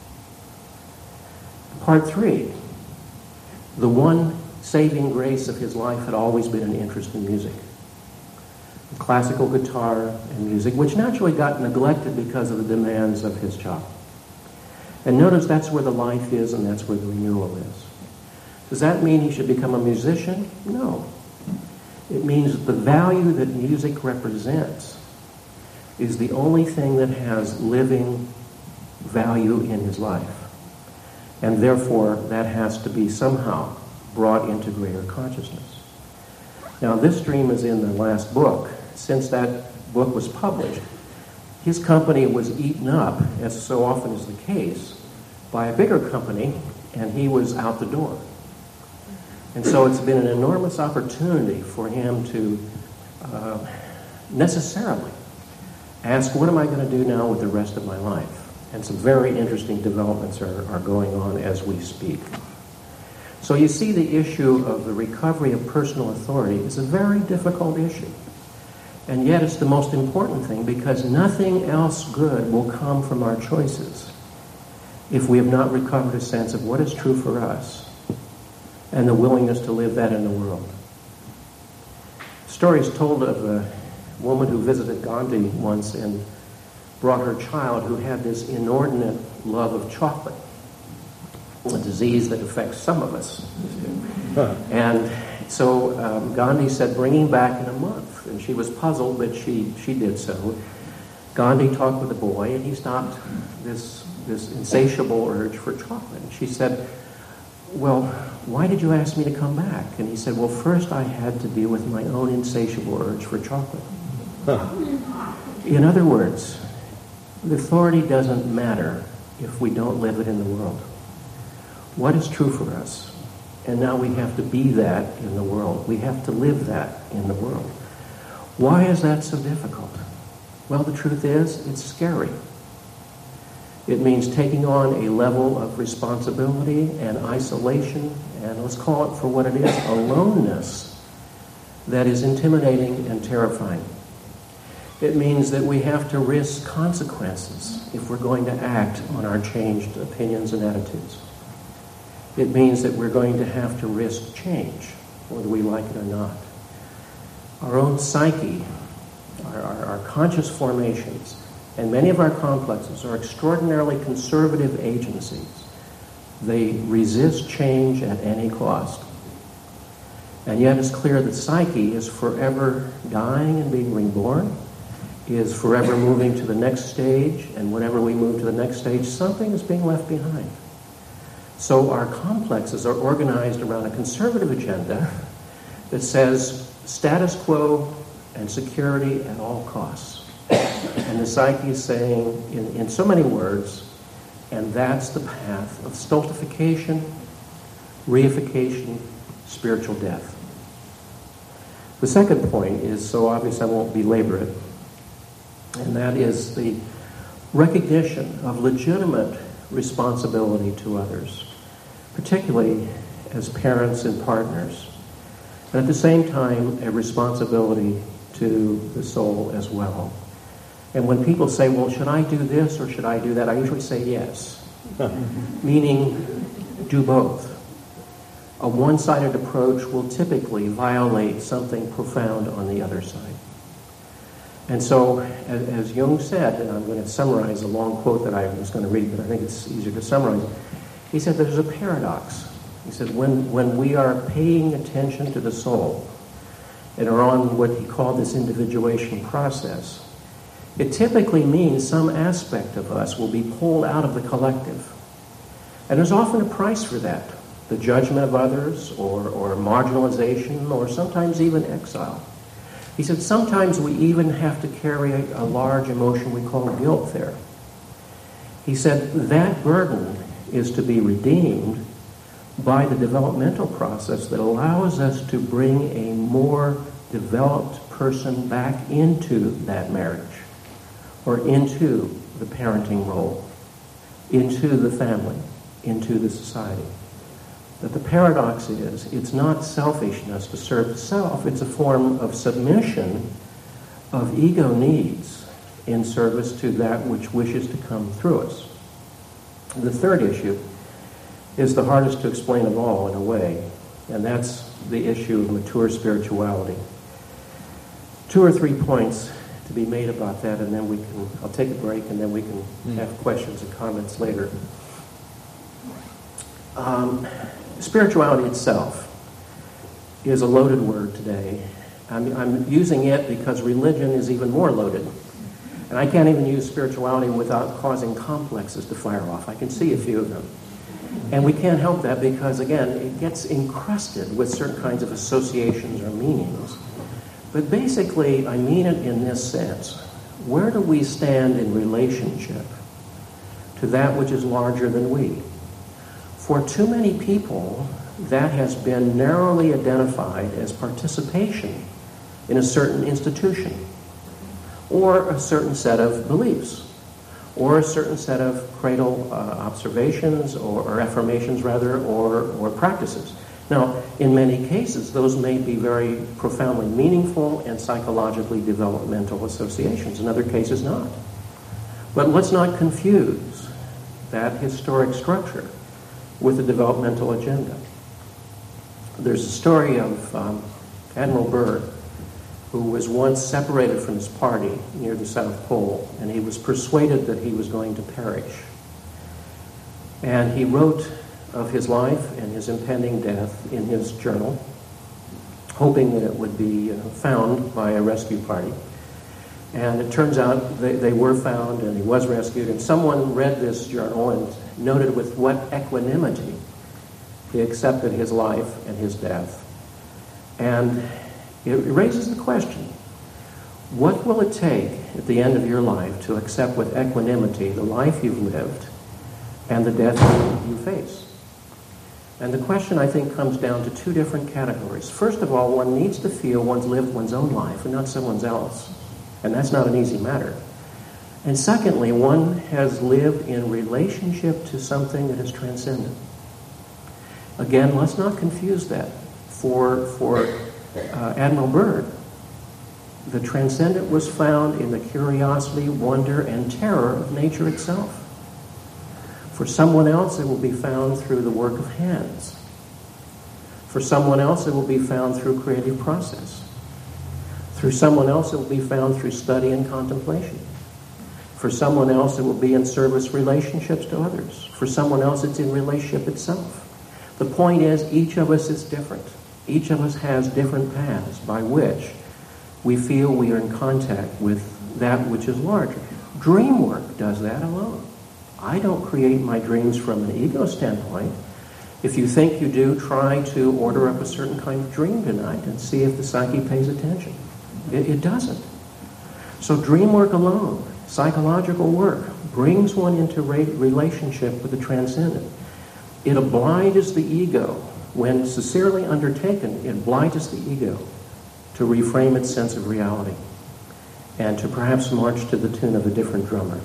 Part 3, the one saving grace of his life had always been an interest in music. Classical guitar and music, which naturally got neglected because of the demands of his job. And notice that's where the life is and that's where the renewal is. Does that mean he should become a musician? No. It means the value that music represents is the only thing that has living value in his life. And therefore, that has to be somehow brought into greater consciousness. Now, this dream is in the last book. Since that book was published, his company was eaten up, as so often is the case, by a bigger company, and he was out the door. And so it's been an enormous opportunity for him to necessarily ask, what am I going to do now with the rest of my life? And some very interesting developments are going on as we speak. So you see, the issue of the recovery of personal authority is a very difficult issue. And yet it's the most important thing, because nothing else good will come from our choices if we have not recovered a sense of what is true for us and the willingness to live that in the world. Stories told of a woman who visited Gandhi once and brought her child who had this inordinate love of chocolate, a disease that affects some of us. And So Gandhi said, bring him back in a month. And she was puzzled, but she did so. Gandhi talked with the boy, and he stopped this insatiable urge for chocolate. And she said, well, why did you ask me to come back? And he said, well, first I had to deal with my own insatiable urge for chocolate. In other words, the authority doesn't matter if we don't live it in the world. What is true for us? And now we have to be that in the world. We have to live that in the world. Why is that so difficult? Well, the truth is, it's scary. It means taking on a level of responsibility and isolation, and let's call it for what it is, aloneness, that is intimidating and terrifying. It means that we have to risk consequences if we're going to act on our changed opinions and attitudes. It means that we're going to have to risk change, whether we like it or not. Our own psyche, our conscious formations, and many of our complexes are extraordinarily conservative agencies. They resist change at any cost. And yet it's clear that psyche is forever dying and being reborn, is forever moving to the next stage, and whenever we move to the next stage, something is being left behind. So our complexes are organized around a conservative agenda that says status quo and security at all costs. And the psyche is saying, in so many words, and that's the path of stultification, reification, spiritual death. The second point is so obvious I won't belabor it, and that is the recognition of legitimate responsibility to others, particularly as parents and partners, and at the same time a responsibility to the soul as well. And when people say, well, should I do this or should I do that? I usually say yes, meaning do both. A one-sided approach will typically violate something profound on the other side. And so, as Jung said, and I'm going to summarize a long quote that I was going to read, but I think it's easier to summarize. He said there's a paradox. He said when we are paying attention to the soul and are on what he called this individuation process, it typically means some aspect of us will be pulled out of the collective. And there's often a price for that. The judgment of others, or marginalization, or sometimes even exile. He said sometimes we even have to carry a large emotion we call guilt there. He said that burden is to be redeemed by the developmental process that allows us to bring a more developed person back into that marriage, or into the parenting role, into the family, into the society. That the paradox is, it's not selfishness to serve the self, it's a form of submission of ego needs in service to that which wishes to come through us. The third issue is the hardest to explain of all in a way, and that's the issue of mature spirituality. 2 or 3 points to be made about that, and then I'll take a break, and then we can have questions and comments later. Spirituality itself is a loaded word today. I'm using it because religion is even more loaded. And I can't even use spirituality without causing complexes to fire off. I can see a few of them. And we can't help that because, again, it gets encrusted with certain kinds of associations or meanings. But basically, I mean it in this sense. Where do we stand in relationship to that which is larger than we? For too many people, that has been narrowly identified as participation in a certain institution, or a certain set of beliefs, or a certain set of cradle observations, or affirmations rather, or practices. Now, in many cases, those may be very profoundly meaningful and psychologically developmental associations. In other cases, not. But let's not confuse that historic structure with the developmental agenda. There's a story of Admiral Byrd, who was once separated from his party near the South Pole, and he was persuaded that he was going to perish. And he wrote of his life and his impending death in his journal. hoping that it would be found by a rescue party. And it turns out they were found, and he was rescued, and someone read this journal and noted with what equanimity he accepted his life and his death. And it raises the question, what will it take at the end of your life to accept with equanimity the life you've lived and the death you face? And the question, I think, comes down to two different categories. First of all, one needs to feel one's lived one's own life and not someone else. And that's not an easy matter. And secondly, one has lived in relationship to something that is transcendent. Again, let's not confuse that. For Admiral Byrd, the transcendent was found in the curiosity, wonder, and terror of nature itself. For someone else, it will be found through the work of hands. For someone else, it will be found through creative process. For someone else, it will be found through study and contemplation. For someone else, it will be in service relationships to others. For someone else, it's in relationship itself. The point is, each of us is different. Each of us has different paths by which we feel we are in contact with that which is larger. Dream work does that alone. I don't create my dreams from an ego standpoint. If you think you do, try to order up a certain kind of dream tonight and see if the psyche pays attention. It doesn't. So dream work alone, psychological work, brings one into relationship with the transcendent. It obliges the ego. When sincerely undertaken, it obliges the ego to reframe its sense of reality and to perhaps march to the tune of a different drummer.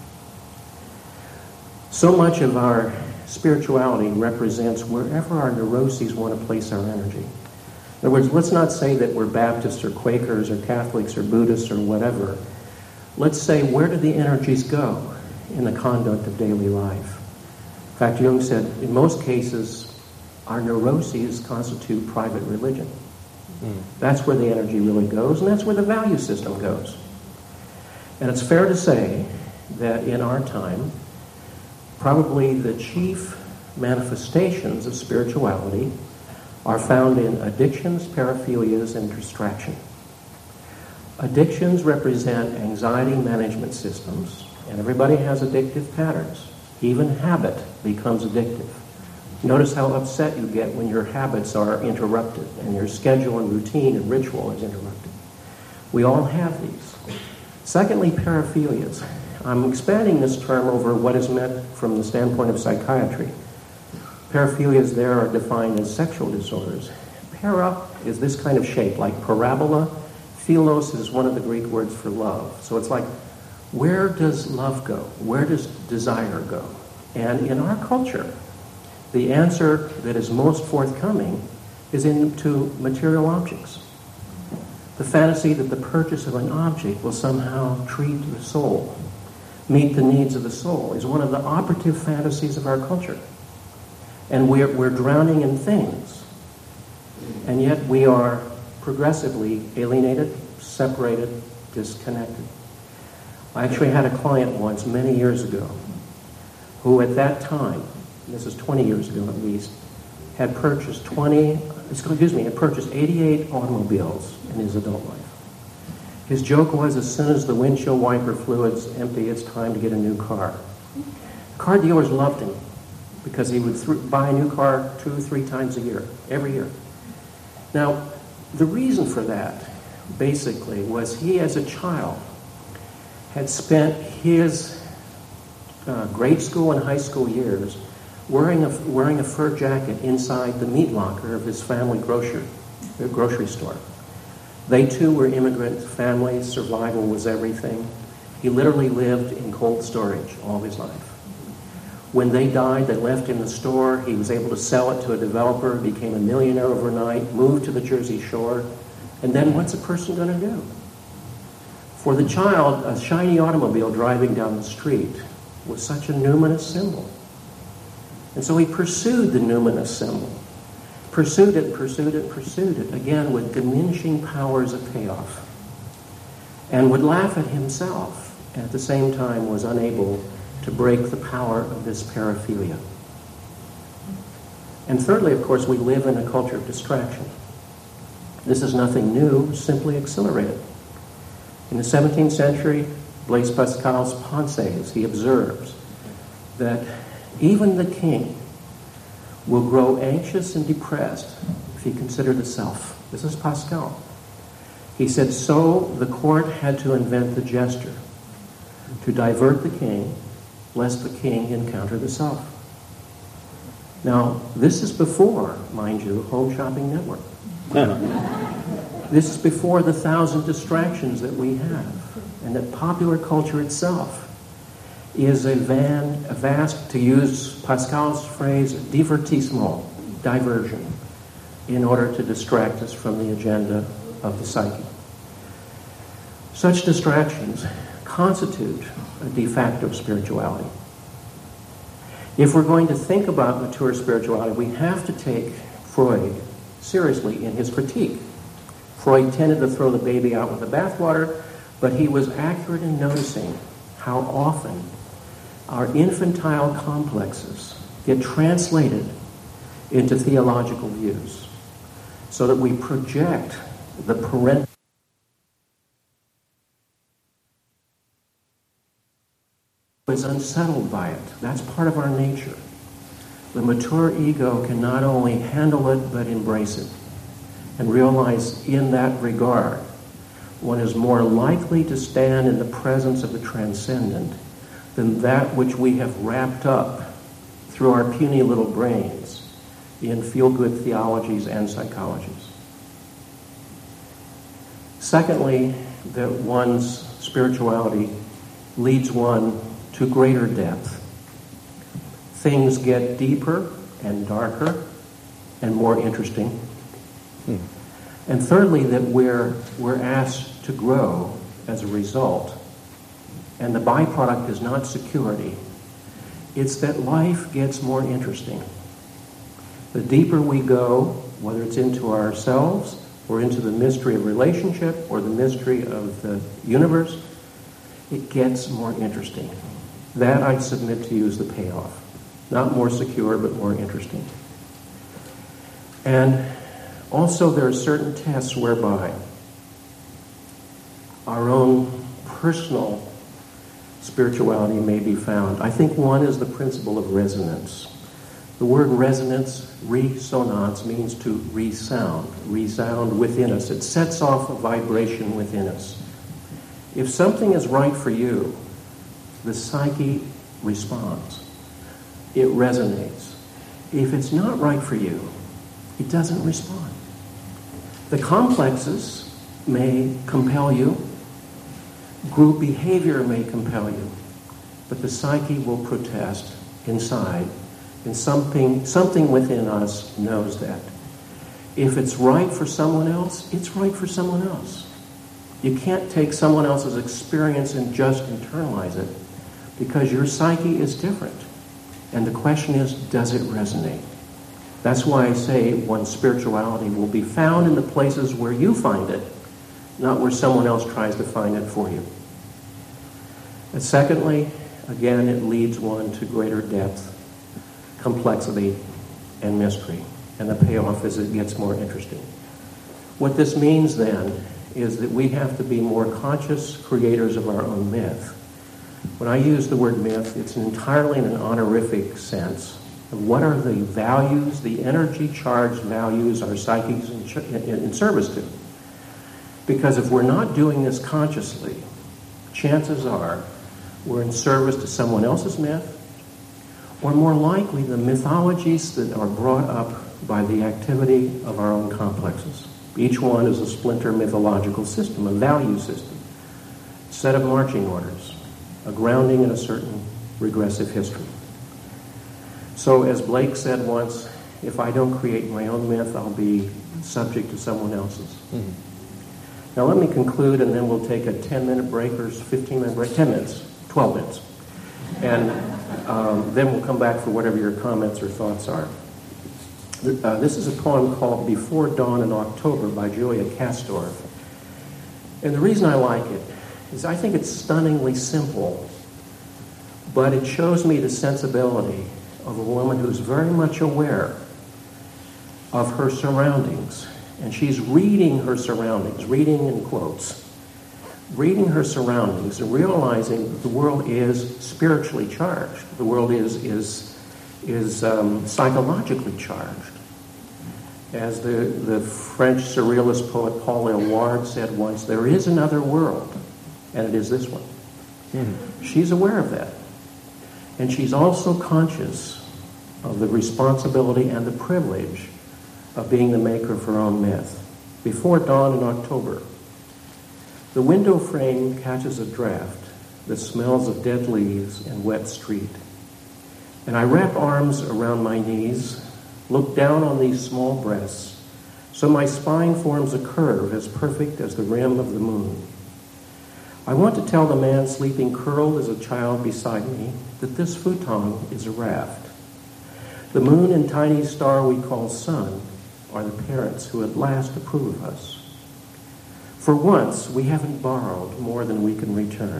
So much of our spirituality represents wherever our neuroses want to place our energy. In other words, let's not say that we're Baptists or Quakers or Catholics or Buddhists or whatever. Let's say, where do the energies go in the conduct of daily life? In fact, Jung said, in most cases, our neuroses constitute private religion. That's where the energy really goes, and that's where the value system goes. And it's fair to say that in our time, probably the chief manifestations of spirituality are found in addictions, paraphilias, and distraction. Addictions represent anxiety management systems, and everybody has addictive patterns. Even habit becomes addictive. Notice how upset you get when your habits are interrupted and your schedule and routine and ritual is interrupted. We all have these. Secondly, paraphilias. I'm expanding this term over what is meant from the standpoint of psychiatry. Paraphilias there are defined as sexual disorders. Para is this kind of shape, like parabola. Philos is one of the Greek words for love. So it's like, where does love go? Where does desire go? And in our culture, the answer that is most forthcoming is into material objects. The fantasy that the purchase of an object will somehow treat the soul, meet the needs of the soul, is one of the operative fantasies of our culture. And we're drowning in things. And yet we are progressively alienated, separated, disconnected. I actually had a client once, many years ago, who at that time, this is 20 years ago at least, had purchased 88 automobiles in his adult life. His joke was, as soon as the windshield wiper fluids empty, it's time to get a new car. Car dealers loved him because he would buy a new car 2 or 3 times a year, every year. Now, the reason for that, basically, was he, as a child, had spent his grade school and high school years wearing a fur jacket inside the meat locker of his family grocery store. They too were immigrant families. Survival was everything. He literally lived in cold storage all his life. When they died, they left him the store. He was able to sell it to a developer, became a millionaire overnight, moved to the Jersey Shore. And then what's a person going to do? For the child, a shiny automobile driving down the street was such a numinous symbol. And so he pursued the numinous symbol. Pursued it, again with diminishing powers of payoff. And would laugh at himself, and at the same time was unable to break the power of this paraphilia. And thirdly, of course, we live in a culture of distraction. This is nothing new, simply accelerated. In the 17th century, Blaise Pascal's Pensées, he observes that even the king will grow anxious and depressed if he consider the self. This is Pascal. He said, so the court had to invent the gesture to divert the king, lest the king encounter the self. Now, this is before, mind you, Home Shopping Network. This is before the 1,000 distractions that we have, and that popular culture itself is a vast, to use Pascal's phrase, divertissement, diversion, in order to distract us from the agenda of the psyche. Such distractions constitute a de facto spirituality. If we're going to think about mature spirituality, we have to take Freud seriously in his critique. Freud tended to throw the baby out with the bathwater, but he was accurate in noticing how often our infantile complexes get translated into theological views, so that we project the parental is unsettled by it. That's part of our nature. The mature ego can not only handle it, but embrace it, and realize in that regard, one is more likely to stand in the presence of the transcendent than that which we have wrapped up through our puny little brains in feel-good theologies and psychologies. Secondly, that one's spirituality leads one to greater depth. Things get deeper and darker and more interesting. And thirdly, that we're asked to grow as a result. And the byproduct is not security. It's that life gets more interesting. The deeper we go, whether it's into ourselves or into the mystery of relationship or the mystery of the universe, it gets more interesting. That, I submit to you, is the payoff. Not more secure, but more interesting. And also there are certain tests whereby our own personal spirituality may be found. I think one is the principle of resonance. The word resonance, resonance, means to resound within us. It sets off a vibration within us. If something is right for you, the psyche responds. It resonates. If it's not right for you, it doesn't respond. The complexes may compel you. Group behavior may compel you. But the psyche will protest inside, and something within us knows that. If it's right for someone else, it's right for someone else. You can't take someone else's experience and just internalize it, because your psyche is different. And the question is, does it resonate? That's why I say one's spirituality will be found in the places where you find it, not where someone else tries to find it for you. And secondly, again, it leads one to greater depth, complexity, and mystery. And the payoff is it gets more interesting. What this means then is that we have to be more conscious creators of our own myth. When I use the word myth, it's entirely in an honorific sense of what are the values, the energy-charged values our psyche's in service to. Because if we're not doing this consciously, chances are we're in service to someone else's myth, or more likely the mythologies that are brought up by the activity of our own complexes. Each one is a splinter mythological system, a value system, a set of marching orders, a grounding in a certain regressive history. So as Blake said once, if I don't create my own myth, I'll be subject to someone else's. Mm-hmm. Now let me conclude, and then we'll take a 10-minute break or 15-minute break, 10 minutes, 12 minutes. And then we'll come back for whatever your comments or thoughts are. This is a poem called Before Dawn in October by Julia Castor. And the reason I like it is I think it's stunningly simple, but it shows me the sensibility of a woman who's very much aware of her surroundings And she's reading her surroundings, reading in quotes, reading her surroundings and realizing that the world is spiritually charged. The world is psychologically charged. As the French surrealist poet Paul Eluard said once, there is another world, and it is this one. Mm-hmm. She's aware of that. And she's also conscious of the responsibility and the privilege of being the maker of her own myth. Before dawn in October, the window frame catches a draft that smells of dead leaves and wet street. And I wrap arms around my knees, look down on these small breasts, so my spine forms a curve as perfect as the rim of the moon. I want to tell the man sleeping curled as a child beside me that this futon is a raft. The moon and tiny star we call sun are the parents who at last approve of us. For once, we haven't borrowed more than we can return.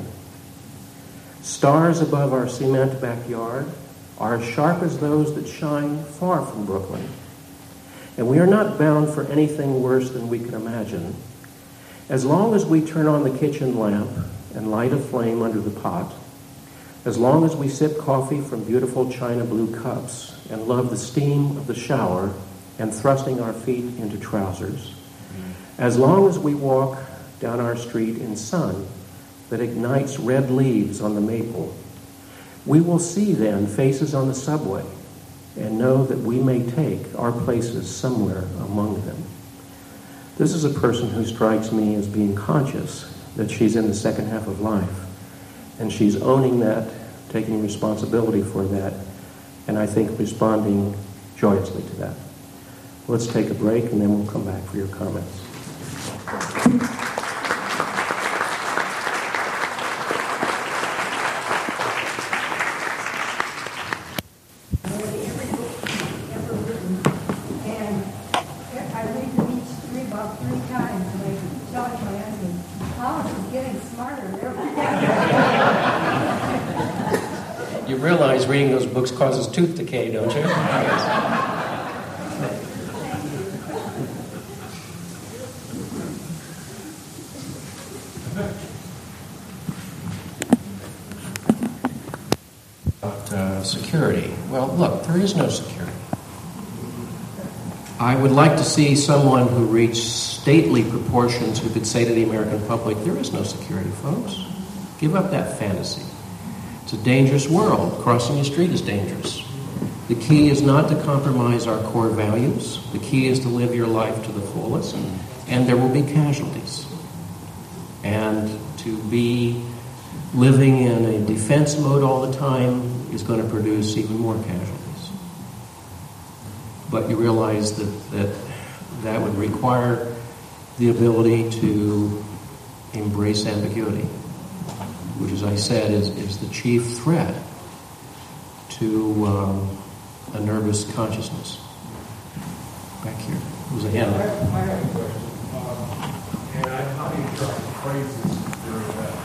Stars above our cement backyard are as sharp as those that shine far from Brooklyn. And we are not bound for anything worse than we can imagine. As long as we turn on the kitchen lamp and light a flame under the pot, as long as we sip coffee from beautiful china blue cups and love the steam of the shower and thrusting our feet into trousers, as long as we walk down our street in sun that ignites red leaves on the maple, we will see then faces on the subway and know that we may take our places somewhere among them. This is a person who strikes me as being conscious that she's in the second half of life, and she's owning that, taking responsibility for that, and I think responding joyously to that. Let's take a break, and then we'll come back for your comments. You realize reading those books causes tooth decay, don't you? Security. Well, look, there is no security. I would like to see someone who reached stately proportions who could say to the American public, there is no security, folks. Give up that fantasy. It's a dangerous world. Crossing the street is dangerous. The key is not to compromise our core values. The key is to live your life to the fullest, and there will be casualties. And to be living in a defense mode all the time is going to produce even more casualties. But you realize that would require the ability to embrace ambiguity, which, as I said, is the chief threat to a nervous consciousness. Back here. It was a hand. I have a question. And I'm not even trying to phrase this very well.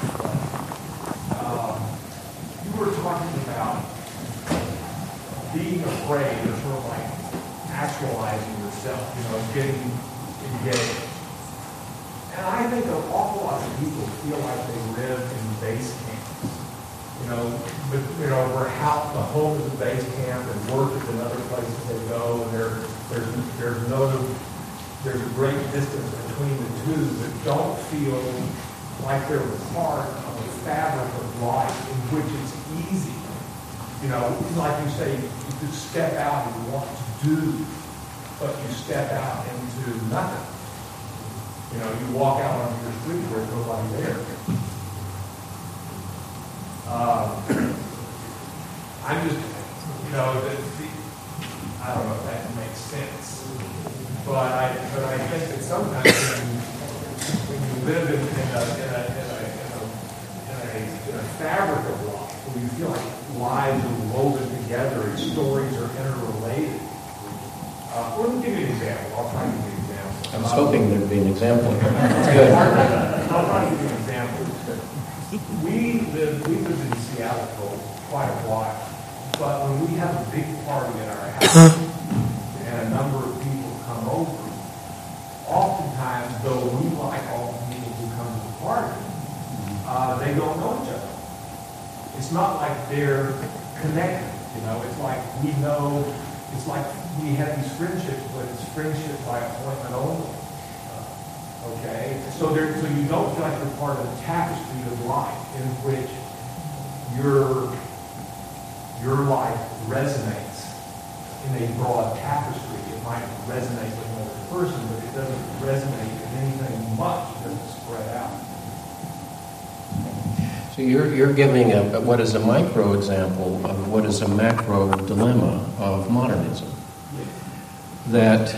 You were talking about being afraid or sort of like actualizing yourself, getting engaged. And I think an awful lot of people feel like they live in base camps. Where the home is a base camp and work is another place that they go, and there's a great distance between the two that don't feel like they're part of a fabric of life in which it's easy. Like you say, you could step out and want to do, but you step out into nothing. You walk out onto your street where there's nobody there. I'm just, I don't know if that makes sense, but I think that sometimes when you live in a fabric of life, where you feel like lives are woven together and stories are interrelated. Let me give you an example. I'll try to give you an example. I was hoping there'd be an example here. That's good. I'll try to give you an example. We lived in Seattle for quite a while, but when we have a big party at our house and a number of people come over, it's not like they're connected. It's like we know, it's like we have these friendships, but it's friendship by appointment only. Okay? So you don't feel like you're part of the tapestry of life in which your life resonates in a broad tapestry. It might resonate with another person, but it doesn't resonate in anything much. It doesn't spread out. So you're giving what is a micro example of what is a macro dilemma of modernism. That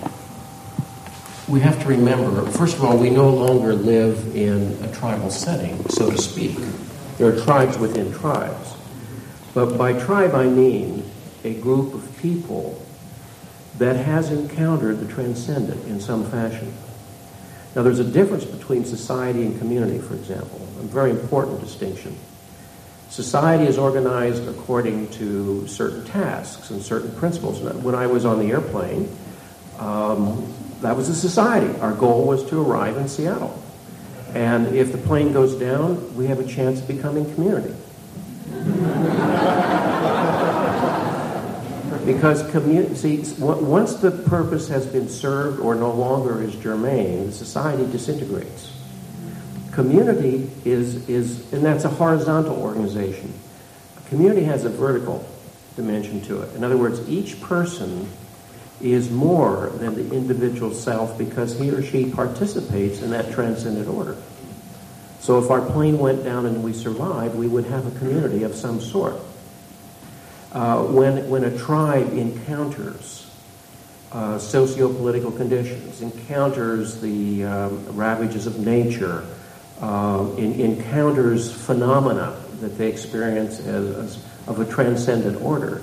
we have to remember, first of all, we no longer live in a tribal setting, so to speak. There are tribes within tribes. But by tribe I mean a group of people that has encountered the transcendent in some fashion. Now, there's a difference between society and community, for example, a very important distinction. Society is organized according to certain tasks and certain principles. When I was on the airplane, that was a society. Our goal was to arrive in Seattle. And if the plane goes down, we have a chance of becoming community. Because once the purpose has been served or no longer is germane, the society disintegrates. Community is, and that's a horizontal organization. A community has a vertical dimension to it. In other words, each person is more than the individual self because he or she participates in that transcendent order. So if our plane went down and we survived, we would have a community of some sort. When a tribe encounters socio-political conditions, encounters the ravages of nature, encounters phenomena that they experience as of a transcendent order,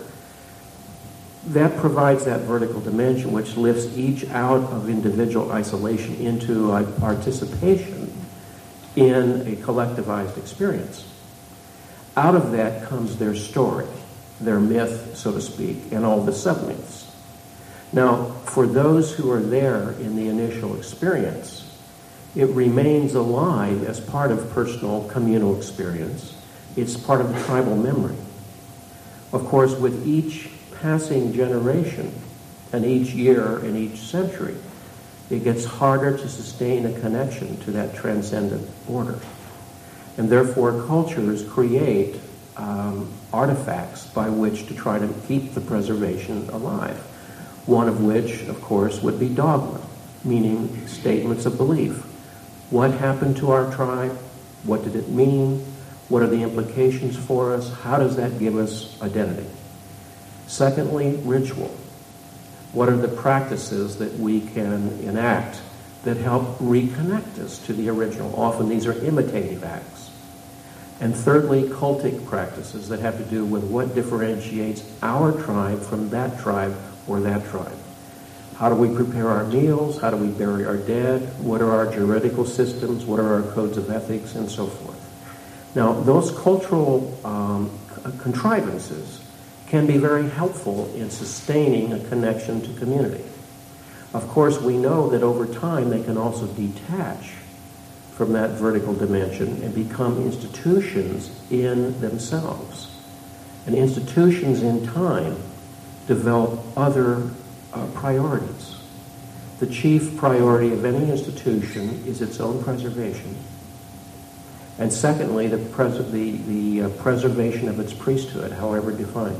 that provides that vertical dimension which lifts each out of individual isolation into a participation in a collectivized experience. Out of that comes their story, their myth, so to speak, and all the sub-myths. Now, for those who are there in the initial experience, it remains alive as part of personal communal experience. It's part of the tribal memory. Of course, with each passing generation and each year and each century, it gets harder to sustain a connection to that transcendent order. And therefore, cultures create artifacts by which to try to keep the preservation alive. One of which, of course, would be dogma, meaning statements of belief. What happened to our tribe? What did it mean? What are the implications for us? How does that give us identity? Secondly, ritual. What are the practices that we can enact that help reconnect us to the original? Often these are imitative acts. And thirdly, cultic practices that have to do with what differentiates our tribe from that tribe or that tribe. How do we prepare our meals? How do we bury our dead? What are our juridical systems? What are our codes of ethics? And so forth. Now, those cultural contrivances can be very helpful in sustaining a connection to community. Of course, we know that over time they can also detach from that vertical dimension and become institutions in themselves. And institutions in time develop other priorities. The chief priority of any institution is its own preservation. And secondly, the preservation of its priesthood, however defined.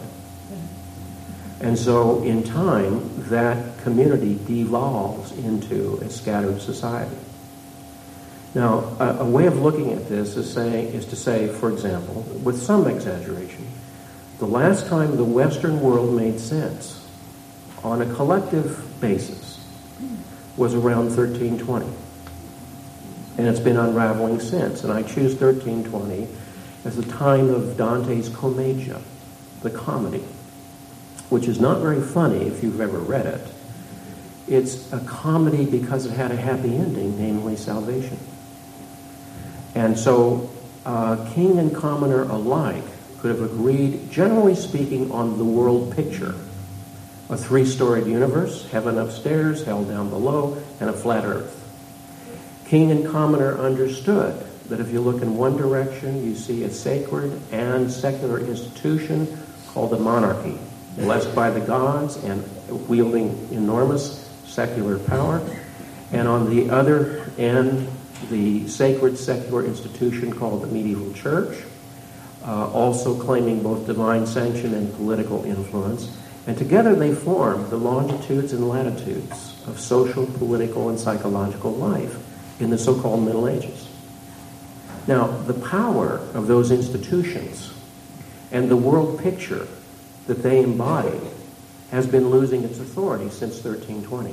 And so in time, that community devolves into a scattered society. Now, a way of looking at this is to say, for example, with some exaggeration, the last time the Western world made sense on a collective basis was around 1320. And it's been unraveling since. And I choose 1320 as the time of Dante's Commedia, the comedy, which is not very funny if you've ever read it. It's a comedy because it had a happy ending, namely salvation. And so king and commoner alike could have agreed, generally speaking, on the world picture. A three-storied universe, heaven upstairs, hell down below, and a flat earth. King and commoner understood that if you look in one direction, you see a sacred and secular institution called the monarchy, blessed by the gods and wielding enormous secular power. And on the other end, the sacred secular institution called the medieval church, also claiming both divine sanction and political influence. And together they form the longitudes and latitudes of social, political, and psychological life in the so-called Middle Ages. Now, the power of those institutions and the world picture that they embody has been losing its authority since 1320.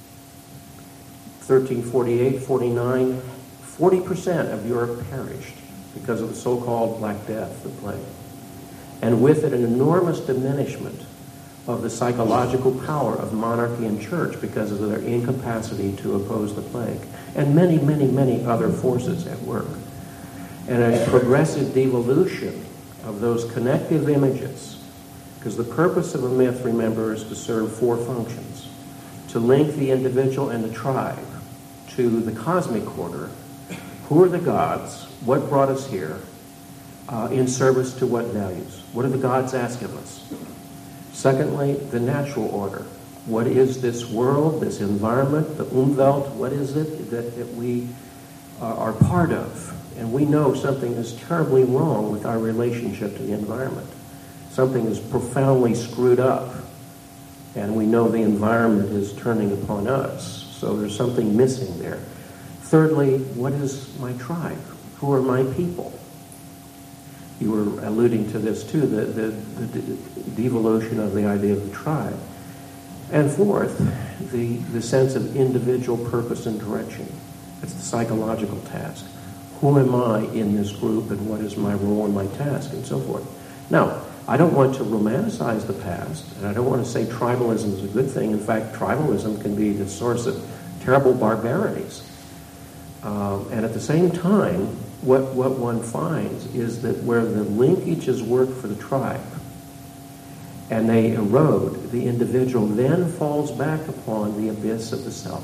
1348, 49, 40% of Europe perished because of the so-called Black Death, the plague. And with it, an enormous diminishment of the psychological power of monarchy and church because of their incapacity to oppose the plague, and many, many, many other forces at work. And a progressive devolution of those connective images, because the purpose of a myth, remember, is to serve four functions: to link the individual and the tribe to the cosmic order. Who are the gods? What brought us here? In service to what values? What do the gods ask of us? Secondly, the natural order. What is this world, this environment, the Umwelt? What is it that we are part of? And we know something is terribly wrong with our relationship to the environment. Something is profoundly screwed up. And we know the environment is turning upon us. So there's something missing there. Thirdly, what is my tribe? Who are my people? You were alluding to this too, the devolution of the idea of the tribe. And fourth, the sense of individual purpose and direction. It's the psychological task. Who am I in this group, and what is my role and my task, and so forth. Now, I don't want to romanticize the past, and I don't want to say tribalism is a good thing. In fact, tribalism can be the source of terrible barbarities. And at the same time, what one finds is that where the linkages work for the tribe and they erode, the individual then falls back upon the abyss of the self.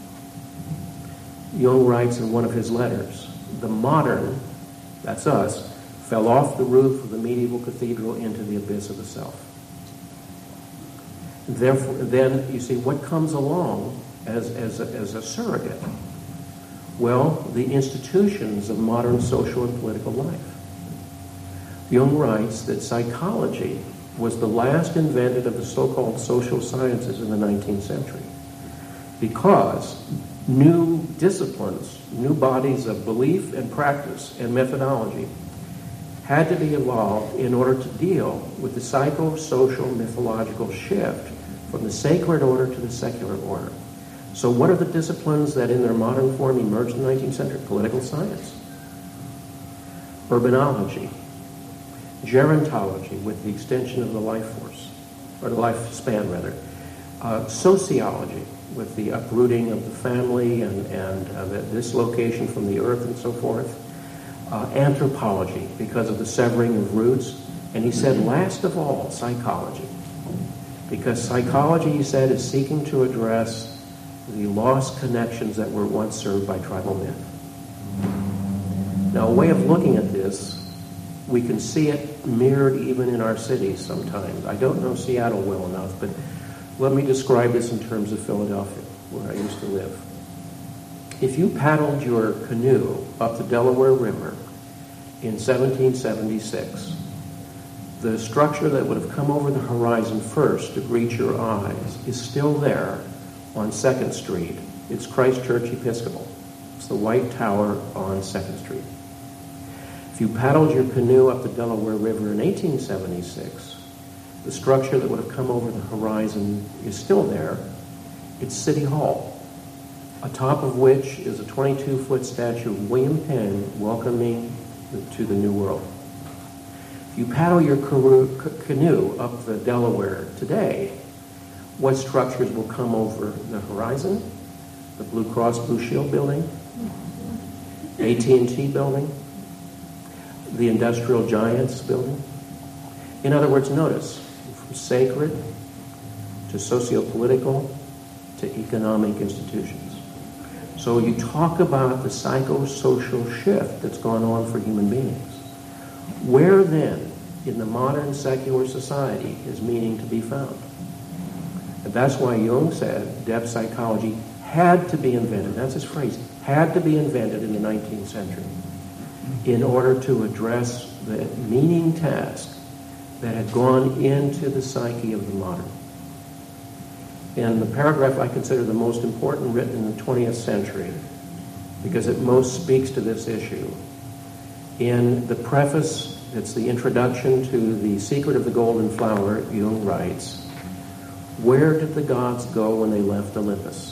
Jung writes in one of his letters, the modern, that's us, fell off the roof of the medieval cathedral into the abyss of the self. Therefore, then you see what comes along as a surrogate. Well, the institutions of modern social and political life. Jung writes that psychology was the last invented of the so-called social sciences in the 19th century because new disciplines, new bodies of belief and practice and methodology had to be evolved in order to deal with the psychosocial mythological shift from the sacred order to the secular order. So what are the disciplines that in their modern form emerged in the 19th century? Political science, urbanology, gerontology with the extension of the life force, or the lifespan rather, sociology with the uprooting of the family and the dislocation from the earth and so forth, anthropology because of the severing of roots, and he said last of all, psychology. Because psychology, he said, is seeking to address the lost connections that were once served by tribal myth. Now, a way of looking at this, we can see it mirrored even in our cities sometimes. I don't know Seattle well enough, but let me describe this in terms of Philadelphia, where I used to live. If you paddled your canoe up the Delaware River in 1776, the structure that would have come over the horizon first to greet your eyes is still there on 2nd Street. It's Christ Church Episcopal. It's the white tower on 2nd Street. If you paddled your canoe up the Delaware River in 1876, the structure that would have come over the horizon is still there. It's City Hall, atop of which is a 22-foot statue of William Penn welcoming to the New World. If you paddle your canoe up the Delaware today, what structures will come over the horizon? The Blue Cross Blue Shield building, AT&T building, the Industrial Giants building. In other words, notice, from sacred to socio-political to economic institutions. So you talk about the psychosocial shift that's gone on for human beings. Where then, in the modern secular society, is meaning to be found? And that's why Jung said depth psychology had to be invented, that's his phrase, had to be invented in the 19th century in order to address the meaning task that had gone into the psyche of the modern. And the paragraph I consider the most important written in the 20th century, because it most speaks to this issue. In the preface, it's the introduction to The Secret of the Golden Flower, Jung writes, "Where did the gods go when they left Olympus?"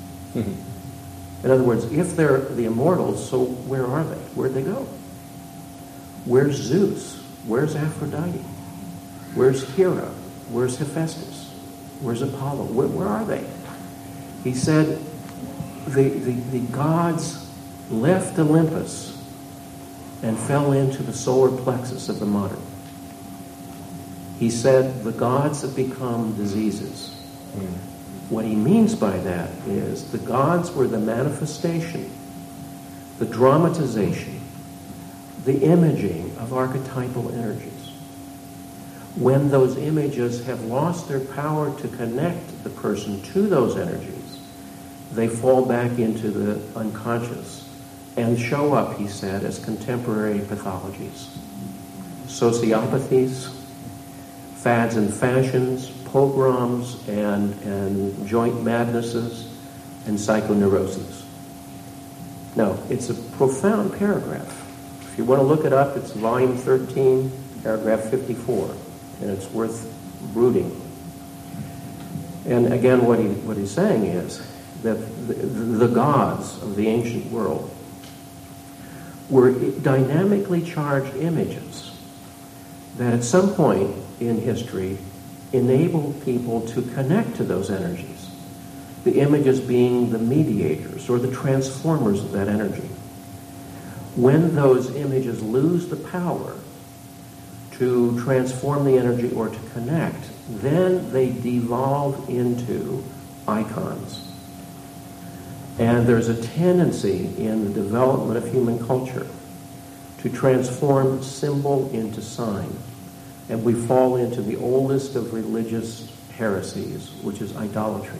In other words, if they're the immortals, so where are they? Where'd they go? Where's Zeus? Where's Aphrodite? Where's Hera? Where's Hephaestus? Where's Apollo? Where are they? He said the gods left Olympus and fell into the solar plexus of the modern. He said the gods have become diseases. What he means by that is the gods were the manifestation, the dramatization, the imaging of archetypal energies. When those images have lost their power to connect the person to those energies, they fall back into the unconscious and show up, he said, as contemporary pathologies. Sociopathies, fads and fashions, pogroms and joint madnesses, and psychoneuroses. Now, it's a profound paragraph. If you want to look it up, it's volume 13, paragraph 54, and it's worth brooding. And again, what he's saying is that the gods of the ancient world were dynamically charged images that at some point in history enabled people to connect to those energies, the images being the mediators or the transformers of that energy. When those images lose the power to transform the energy or to connect, then they devolve into icons. And there's a tendency in the development of human culture to transform symbol into sign. And we fall into the oldest of religious heresies, which is idolatry.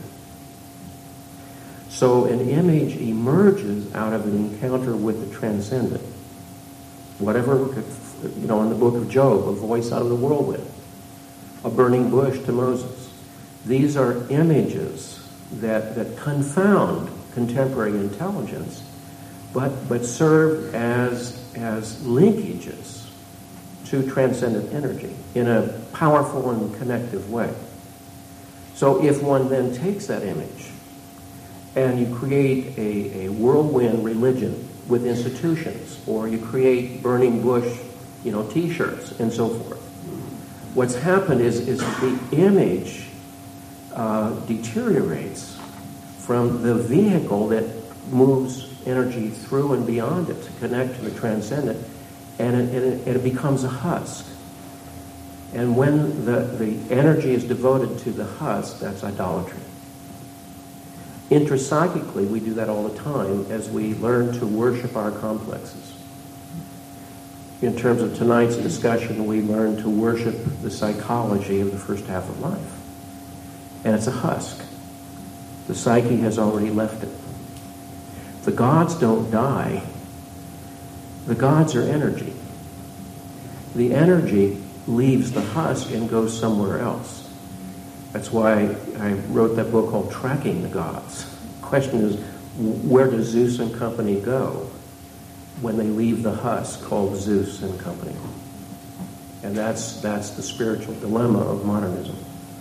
So an image emerges out of an encounter with the transcendent. Whatever, in the book of Job, a voice out of the whirlwind, a burning bush to Moses. These are images that confound contemporary intelligence, but serve as linkages to transcendent energy in a powerful and connective way. So if one then takes that image and you create a whirlwind religion with institutions, or you create burning bush, T-shirts and so forth, what's happened is the image deteriorates from the vehicle that moves energy through and beyond it to connect to the transcendent, and it becomes a husk. And when the energy is devoted to the husk, that's idolatry. Intrapsychically, we do that all the time as we learn to worship our complexes. In terms of tonight's discussion, we learn to worship the psychology of the first half of life. And it's a husk. The psyche has already left it. The gods don't die. The gods are energy. The energy leaves the husk and goes somewhere else. That's why I wrote that book called Tracking the Gods. The question is, where does Zeus and company go when they leave the husk called Zeus and company? And that's the spiritual dilemma of modernism.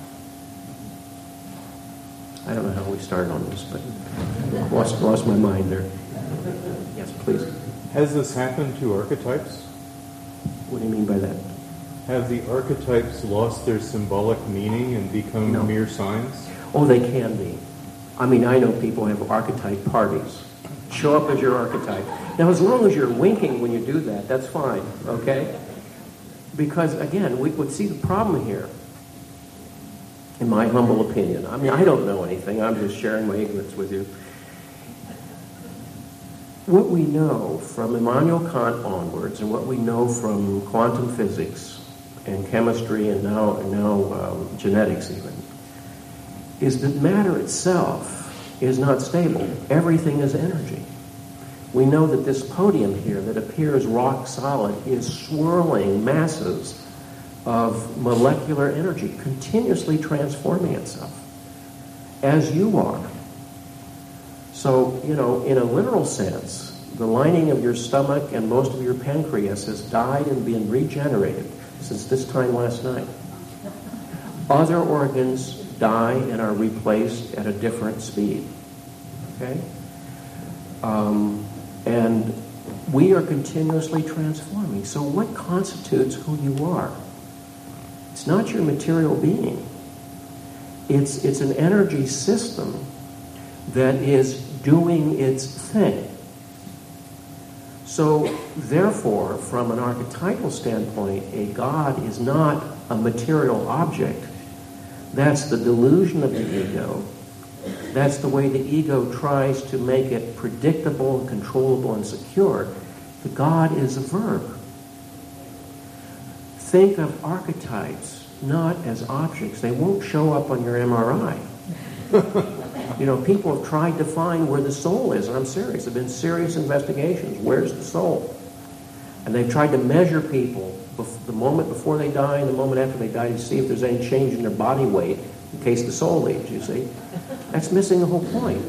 I don't know how we started on this, but lost my mind there. Yes, please. Has this happened to archetypes? What do you mean by that? Have the archetypes lost their symbolic meaning and become mere signs? Oh, they can be. I mean, I know people have archetype parties. Show up as your archetype. Now, as long as you're winking when you do that, that's fine, okay? Because, again, we would see the problem here, in my humble opinion. I mean, I don't know anything. I'm just sharing my ignorance with you. what we know from Immanuel Kant onwards, and what we know from quantum physics and chemistry and now genetics even, is that matter itself is not stable. Everything is energy. We know that this podium here that appears rock solid is swirling masses of molecular energy, continuously transforming itself, as you are. So, in a literal sense, the lining of your stomach and most of your pancreas has died and been regenerated since this time last night. Other organs die and are replaced at a different speed. Okay? And we are continuously transforming. So what constitutes who you are? It's not your material being. It's an energy system that is doing its thing. So, therefore, from an archetypal standpoint, a God is not a material object. That's the delusion of the ego. That's the way the ego tries to make it predictable and controllable and secure. The God is a verb. Think of archetypes not as objects. They won't show up on your MRI. People have tried to find where the soul is, and I'm serious. There have been serious investigations. Where's the soul? And they've tried to measure people the moment before they die and the moment after they die to see if there's any change in their body weight in case the soul leaves, you see. That's missing the whole point.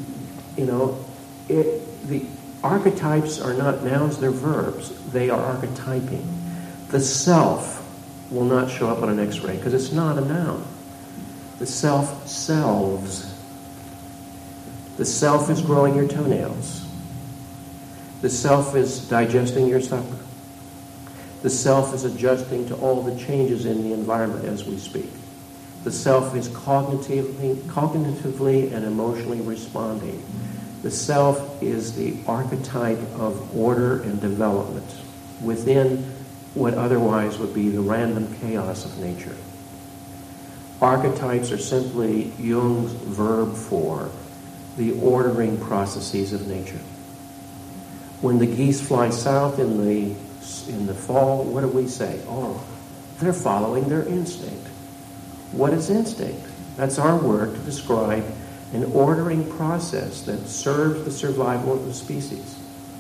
The archetypes are not nouns, they're verbs. They are archetyping. The self will not show up on an X-ray because it's not a noun. The self selves. The self is growing your toenails. The self is digesting your supper. The self is adjusting to all the changes in the environment as we speak. The self is cognitively and emotionally responding. The self is the archetype of order and development within what otherwise would be the random chaos of nature. Archetypes are simply Jung's verb for the ordering processes of nature. When the geese fly south in the fall, what do we say? Oh, they're following their instinct. What is instinct? That's our word to describe an ordering process that serves the survival of the species.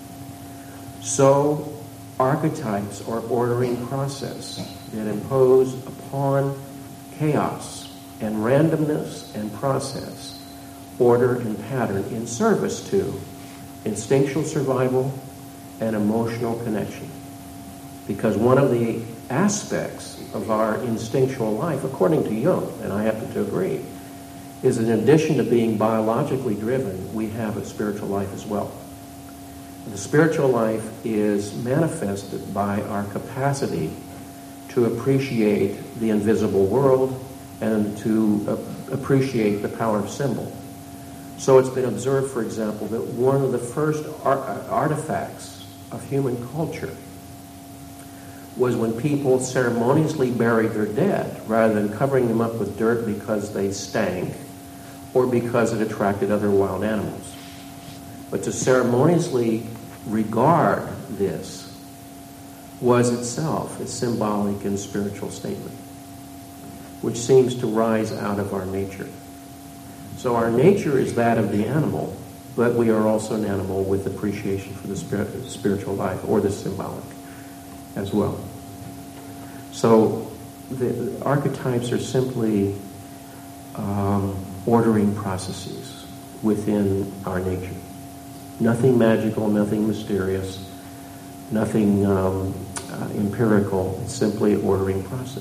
So, archetypes are ordering process that impose upon chaos and randomness and process order and pattern in service to instinctual survival and emotional connection. Because one of the aspects of our instinctual life, according to Jung, and I happen to agree, is in addition to being biologically driven, we have a spiritual life as well. And the spiritual life is manifested by our capacity to appreciate the invisible world and to appreciate the power of symbol. So it's been observed, for example, that one of the first artifacts of human culture was when people ceremoniously buried their dead rather than covering them up with dirt because they stank or because it attracted other wild animals. But to ceremoniously regard this was itself a symbolic and spiritual statement, which seems to rise out of our nature. So our nature is that of the animal, but we are also an animal with appreciation for the spiritual life, or the symbolic as well. So the archetypes are simply ordering processes within our nature. Nothing magical, nothing mysterious, nothing empirical. It's simply an ordering process.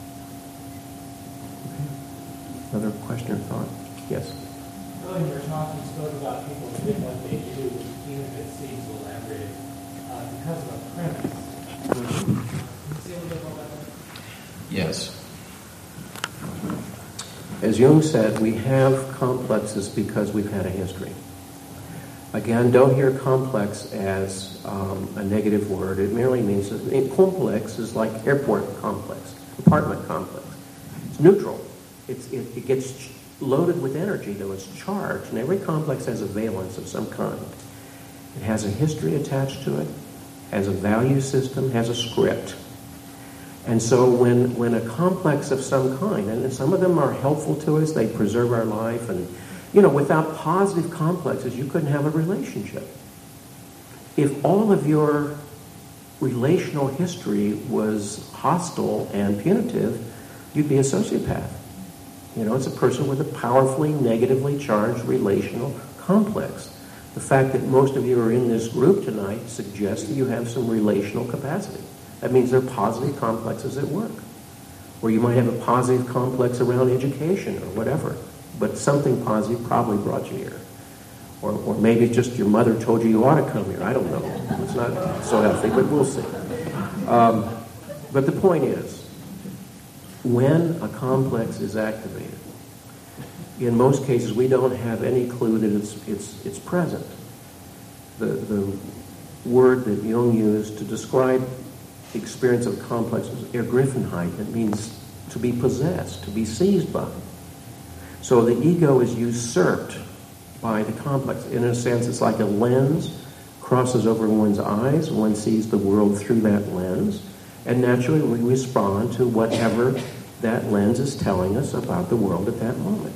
Okay. Another question or thought? Yes? Earlier in your talk, you spoke about people doing what they do, even if it seems elaborated, because of a premise. Can you say a little bit more about that? Yes. As Jung said, we have complexes because we've had a history. Again, don't hear complex as a negative word. It merely means that complex is like airport complex, apartment complex. It's neutral. It gets loaded with energy, though it's charged, and every complex has a valence of some kind. It has a history attached to it, has a value system, has a script. And so when a complex of some kind, and some of them are helpful to us, they preserve our life, and without positive complexes, you couldn't have a relationship. If all of your relational history was hostile and punitive, you'd be a sociopath. It's a person with a powerfully negatively charged relational complex. The fact that most of you are in this group tonight suggests that you have some relational capacity. That means there are positive complexes at work. Or you might have a positive complex around education or whatever, but something positive probably brought you here. Or maybe just your mother told you ought to come here. I don't know. It's not so healthy, but we'll see. But the point is, when a complex is activated, in most cases we don't have any clue that it's present. The word that Jung used to describe the experience of a complex is Ergriffenheit. It means to be possessed, to be seized by. So the ego is usurped by the complex. In a sense, it's like a lens crosses over one's eyes. One sees the world through that lens. And naturally, we respond to whatever that lens is telling us about the world at that moment.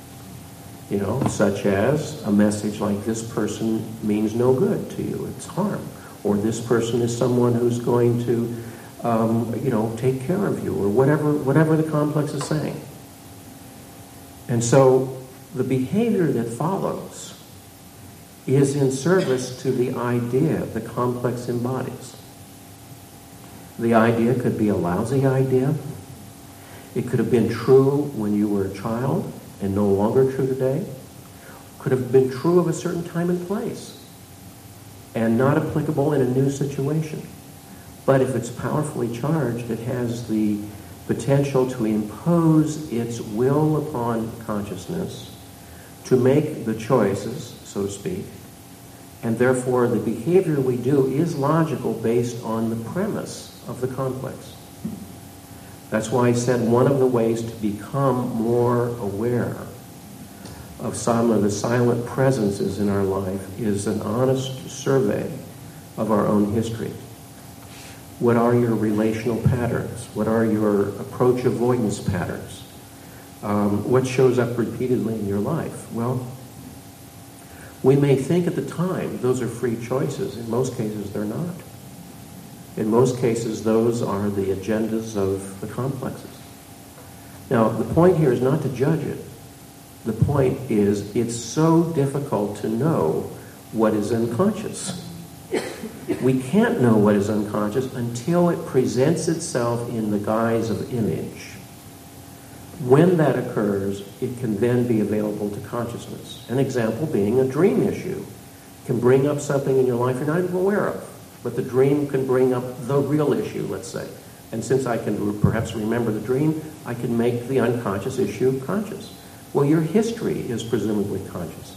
Such as a message like, this person means no good to you, it's harm. Or this person is someone who's going to, take care of you, or whatever the complex is saying. And so the behavior that follows is in service to the idea the complex embodies. The idea could be a lousy idea. It could have been true when you were a child and no longer true today. Could have been true of a certain time and place and not applicable in a new situation. But if it's powerfully charged, it has the potential to impose its will upon consciousness, to make the choices, so to speak, and therefore the behavior we do is logical based on the premise of the complex. That's why I said one of the ways to become more aware of some of the silent presences in our life is an honest survey of our own history. What are your relational patterns? What are your approach avoidance patterns? What shows up repeatedly in your life? Well, we may think at the time those are free choices. In most cases, they're not. In most cases, those are the agendas of the complexes. Now, the point here is not to judge it. The point is it's so difficult to know what is unconscious. We can't know what is unconscious until it presents itself in the guise of image. When that occurs, it can then be available to consciousness. An example being a dream issue can bring up something in your life you're not even aware of. But the dream can bring up the real issue, let's say. And since I can perhaps remember the dream, I can make the unconscious issue conscious. Well, your history is presumably conscious.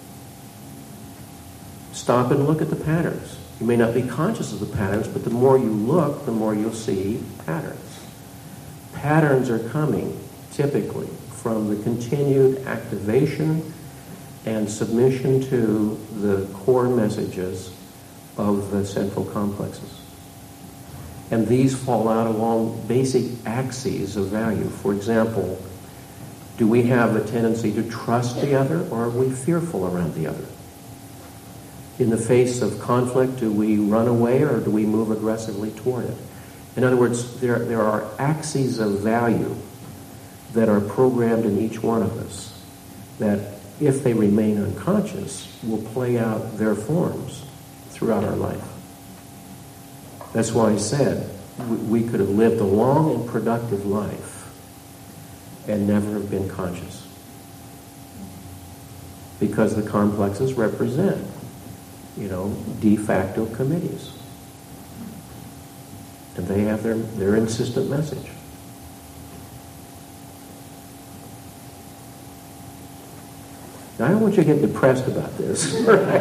Stop and look at the patterns. You may not be conscious of the patterns, but the more you look, the more you'll see patterns. Patterns are coming, typically, from the continued activation and submission to the core messages of the central complexes. And these fall out along basic axes of value. For example, do we have a tendency to trust the other, or are we fearful around the other? In the face of conflict, do we run away or do we move aggressively toward it? In other words, there are axes of value that are programmed in each one of us that, if they remain unconscious, will play out their forms throughout our life. That's why I said we could have lived a long and productive life and never have been conscious. Because the complexes represent, de facto committees. And they have their insistent message. Now, I don't want you to get depressed about this.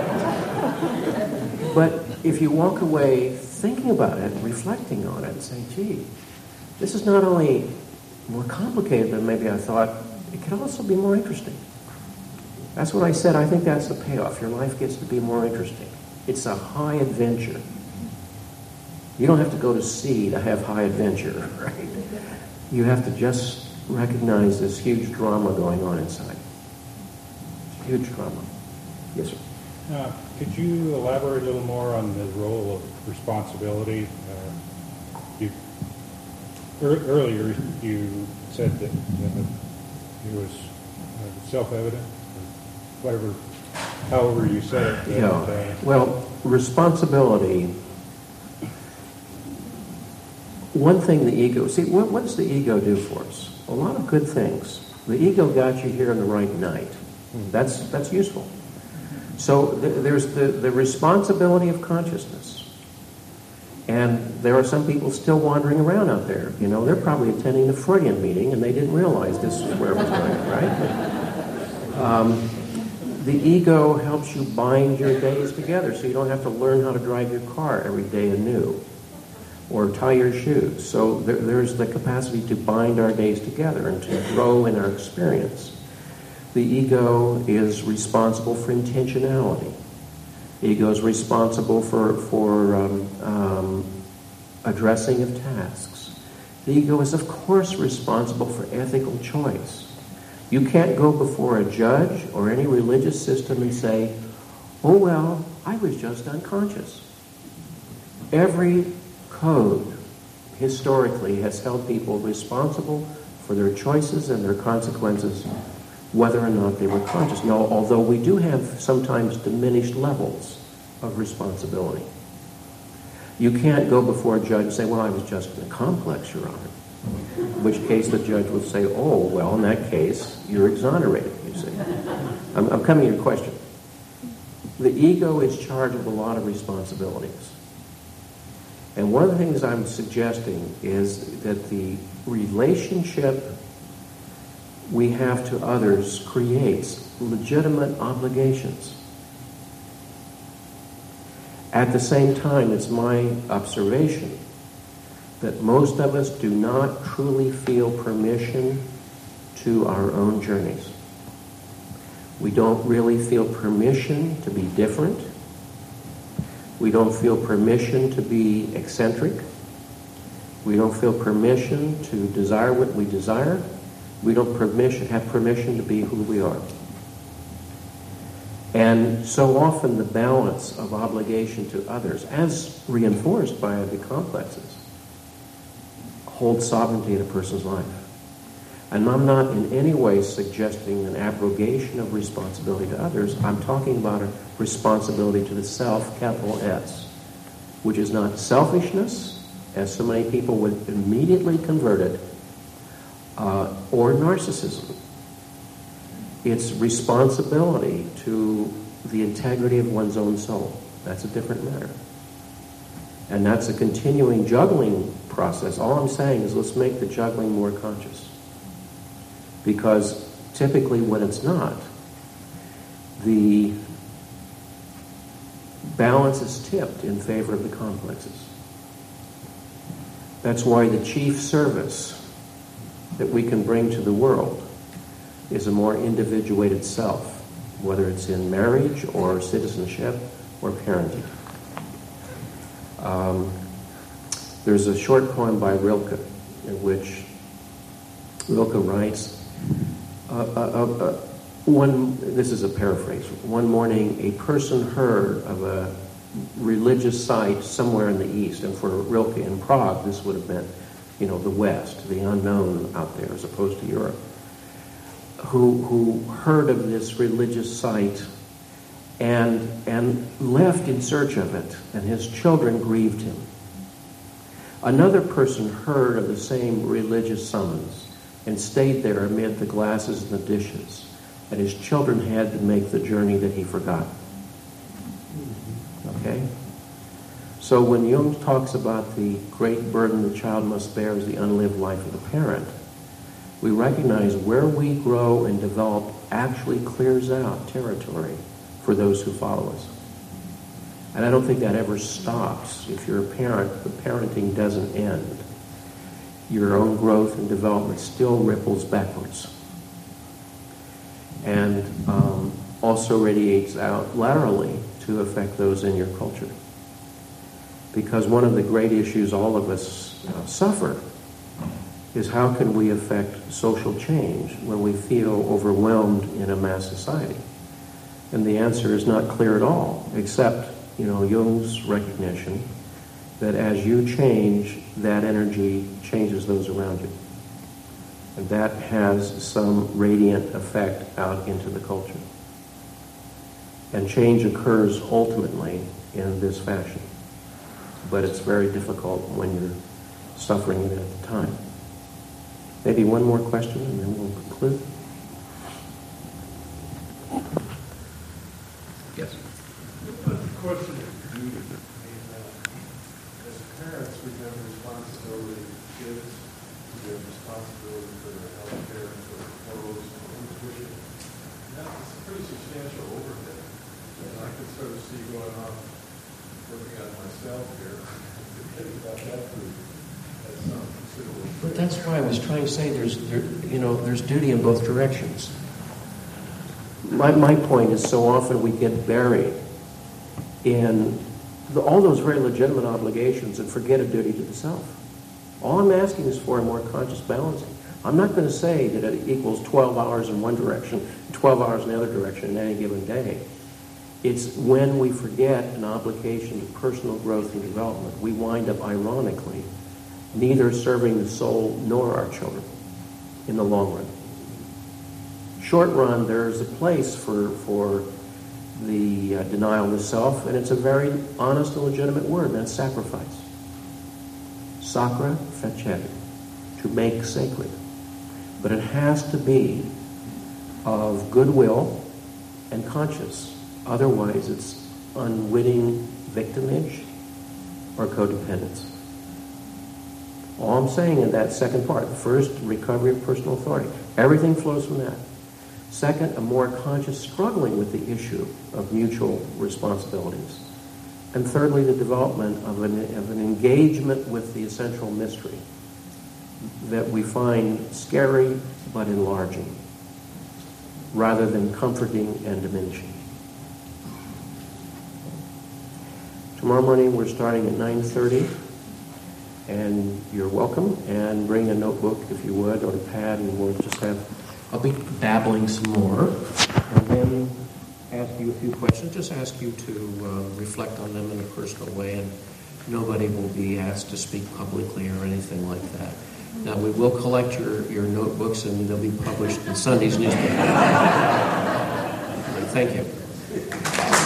But if you walk away thinking about it, reflecting on it, and say, gee, this is not only more complicated than maybe I thought, it could also be more interesting. That's what I said. I think that's the payoff. Your life gets to be more interesting. It's a high adventure. You don't have to go to sea to have high adventure, right? You have to just recognize this huge drama going on inside. Huge drama. Yes, sir. Could you elaborate a little more on the role of responsibility? Earlier you said that it was self-evident, or whatever, however you said it. Yeah. Well, responsibility. One thing the ego, see, what does the ego do for us? A lot of good things. The ego got you here on the right night. That's useful. So there's the responsibility of consciousness. And there are some people still wandering around out there. You know, they're probably attending the Freudian meeting and they didn't realize this is where it was going, right? The ego helps you bind your days together so you don't have to learn how to drive your car every day anew or tie your shoes. So there's the capacity to bind our days together and to grow in our experience. The ego is responsible for intentionality. The ego is responsible for addressing of tasks. The ego is, of course, responsible for ethical choice. You can't go before a judge or any religious system and say, oh, well, I was just unconscious. Every code historically has held people responsible for their choices and their consequences, whether or not they were conscious. Now, although we do have sometimes diminished levels of responsibility. You can't go before a judge and say, well, I was just in a complex, Your Honor. In which case the judge would say, oh, well, in that case, you're exonerated, you see. I'm coming to your question. The ego is charged with a lot of responsibilities. And one of the things I'm suggesting is that the relationship we have to others creates legitimate obligations. At the same time, it's my observation that most of us do not truly feel permission to our own journeys. We don't really feel permission to be different. We don't feel permission to be eccentric. We don't feel permission to desire what we desire. We don't have permission to be who we are. And so often the balance of obligation to others, as reinforced by the complexes, holds sovereignty in a person's life. And I'm not in any way suggesting an abrogation of responsibility to others. I'm talking about a responsibility to the self, capital S, which is not selfishness, as so many people would immediately convert it, or narcissism. It's responsibility to the integrity of one's own soul. That's a different matter. And that's a continuing juggling process. All I'm saying is let's make the juggling more conscious. Because typically when it's not, the balance is tipped in favor of the complexes. That's why the chief service that we can bring to the world is a more individuated self, whether it's in marriage or citizenship or parenting. There's a short poem by Rilke in which Rilke writes, this is a paraphrase, one morning a person heard of a religious site somewhere in the East, and for Rilke in Prague, this would have been, the West, the unknown out there as opposed to Europe, who heard of this religious site and left in search of it, and his children grieved him. Another person heard of the same religious summons and stayed there amid the glasses and the dishes, and his children had to make the journey that he forgot. Okay? So when Jung talks about the great burden the child must bear as the unlived life of the parent, we recognize where we grow and develop actually clears out territory for those who follow us. And I don't think that ever stops. If you're a parent, the parenting doesn't end. Your own growth and development still ripples backwards. And also radiates out laterally to to affect those in your culture. Because one of the great issues all of us suffer is how can we affect social change when we feel overwhelmed in a mass society? And the answer is not clear at all, except, Jung's recognition that as you change, that energy changes those around you. And that has some radiant effect out into the culture. And change occurs ultimately in this fashion. But it's very difficult when you're suffering it at the time. Maybe one more question and then we'll conclude. Yes? The question of duty. As parents, we have a responsibility to kids. We have a responsibility for their health care, for their clothes, for nutrition. And that's a pretty substantial overhead. And I could sort of see going off working on myself here, forgetting about that food as some considerable. But that's why I was trying to say there's duty in both directions. My point is so often we get buried in all those very legitimate obligations and forget a duty to the self. All I'm asking is for a more conscious balancing. I'm not going to say that it equals 12 hours in one direction, 12 hours in the other direction in any given day. It's when we forget an obligation to personal growth and development, we wind up, ironically, neither serving the soul nor our children in the long run. Short run, there's a place for the denial of the self, and it's a very honest and legitimate word, and that's sacrifice. Sacra fecere, to make sacred. But it has to be of goodwill and conscious. Otherwise, it's unwitting victimage or codependence. All I'm saying in that second part, the first, recovery of personal authority. Everything flows from that. Second, a more conscious struggling with the issue of mutual responsibilities. And thirdly, the development of an engagement with the essential mystery that we find scary but enlarging, rather than comforting and diminishing. Tomorrow morning we're starting at 9:30, and you're welcome. And bring a notebook if you would, or a pad, and I'll be babbling some more, and then ask you a few questions. Just ask you to reflect on them in a personal way, and nobody will be asked to speak publicly or anything like that. Now, we will collect your notebooks, and they'll be published in Sunday's newspaper. Thank you.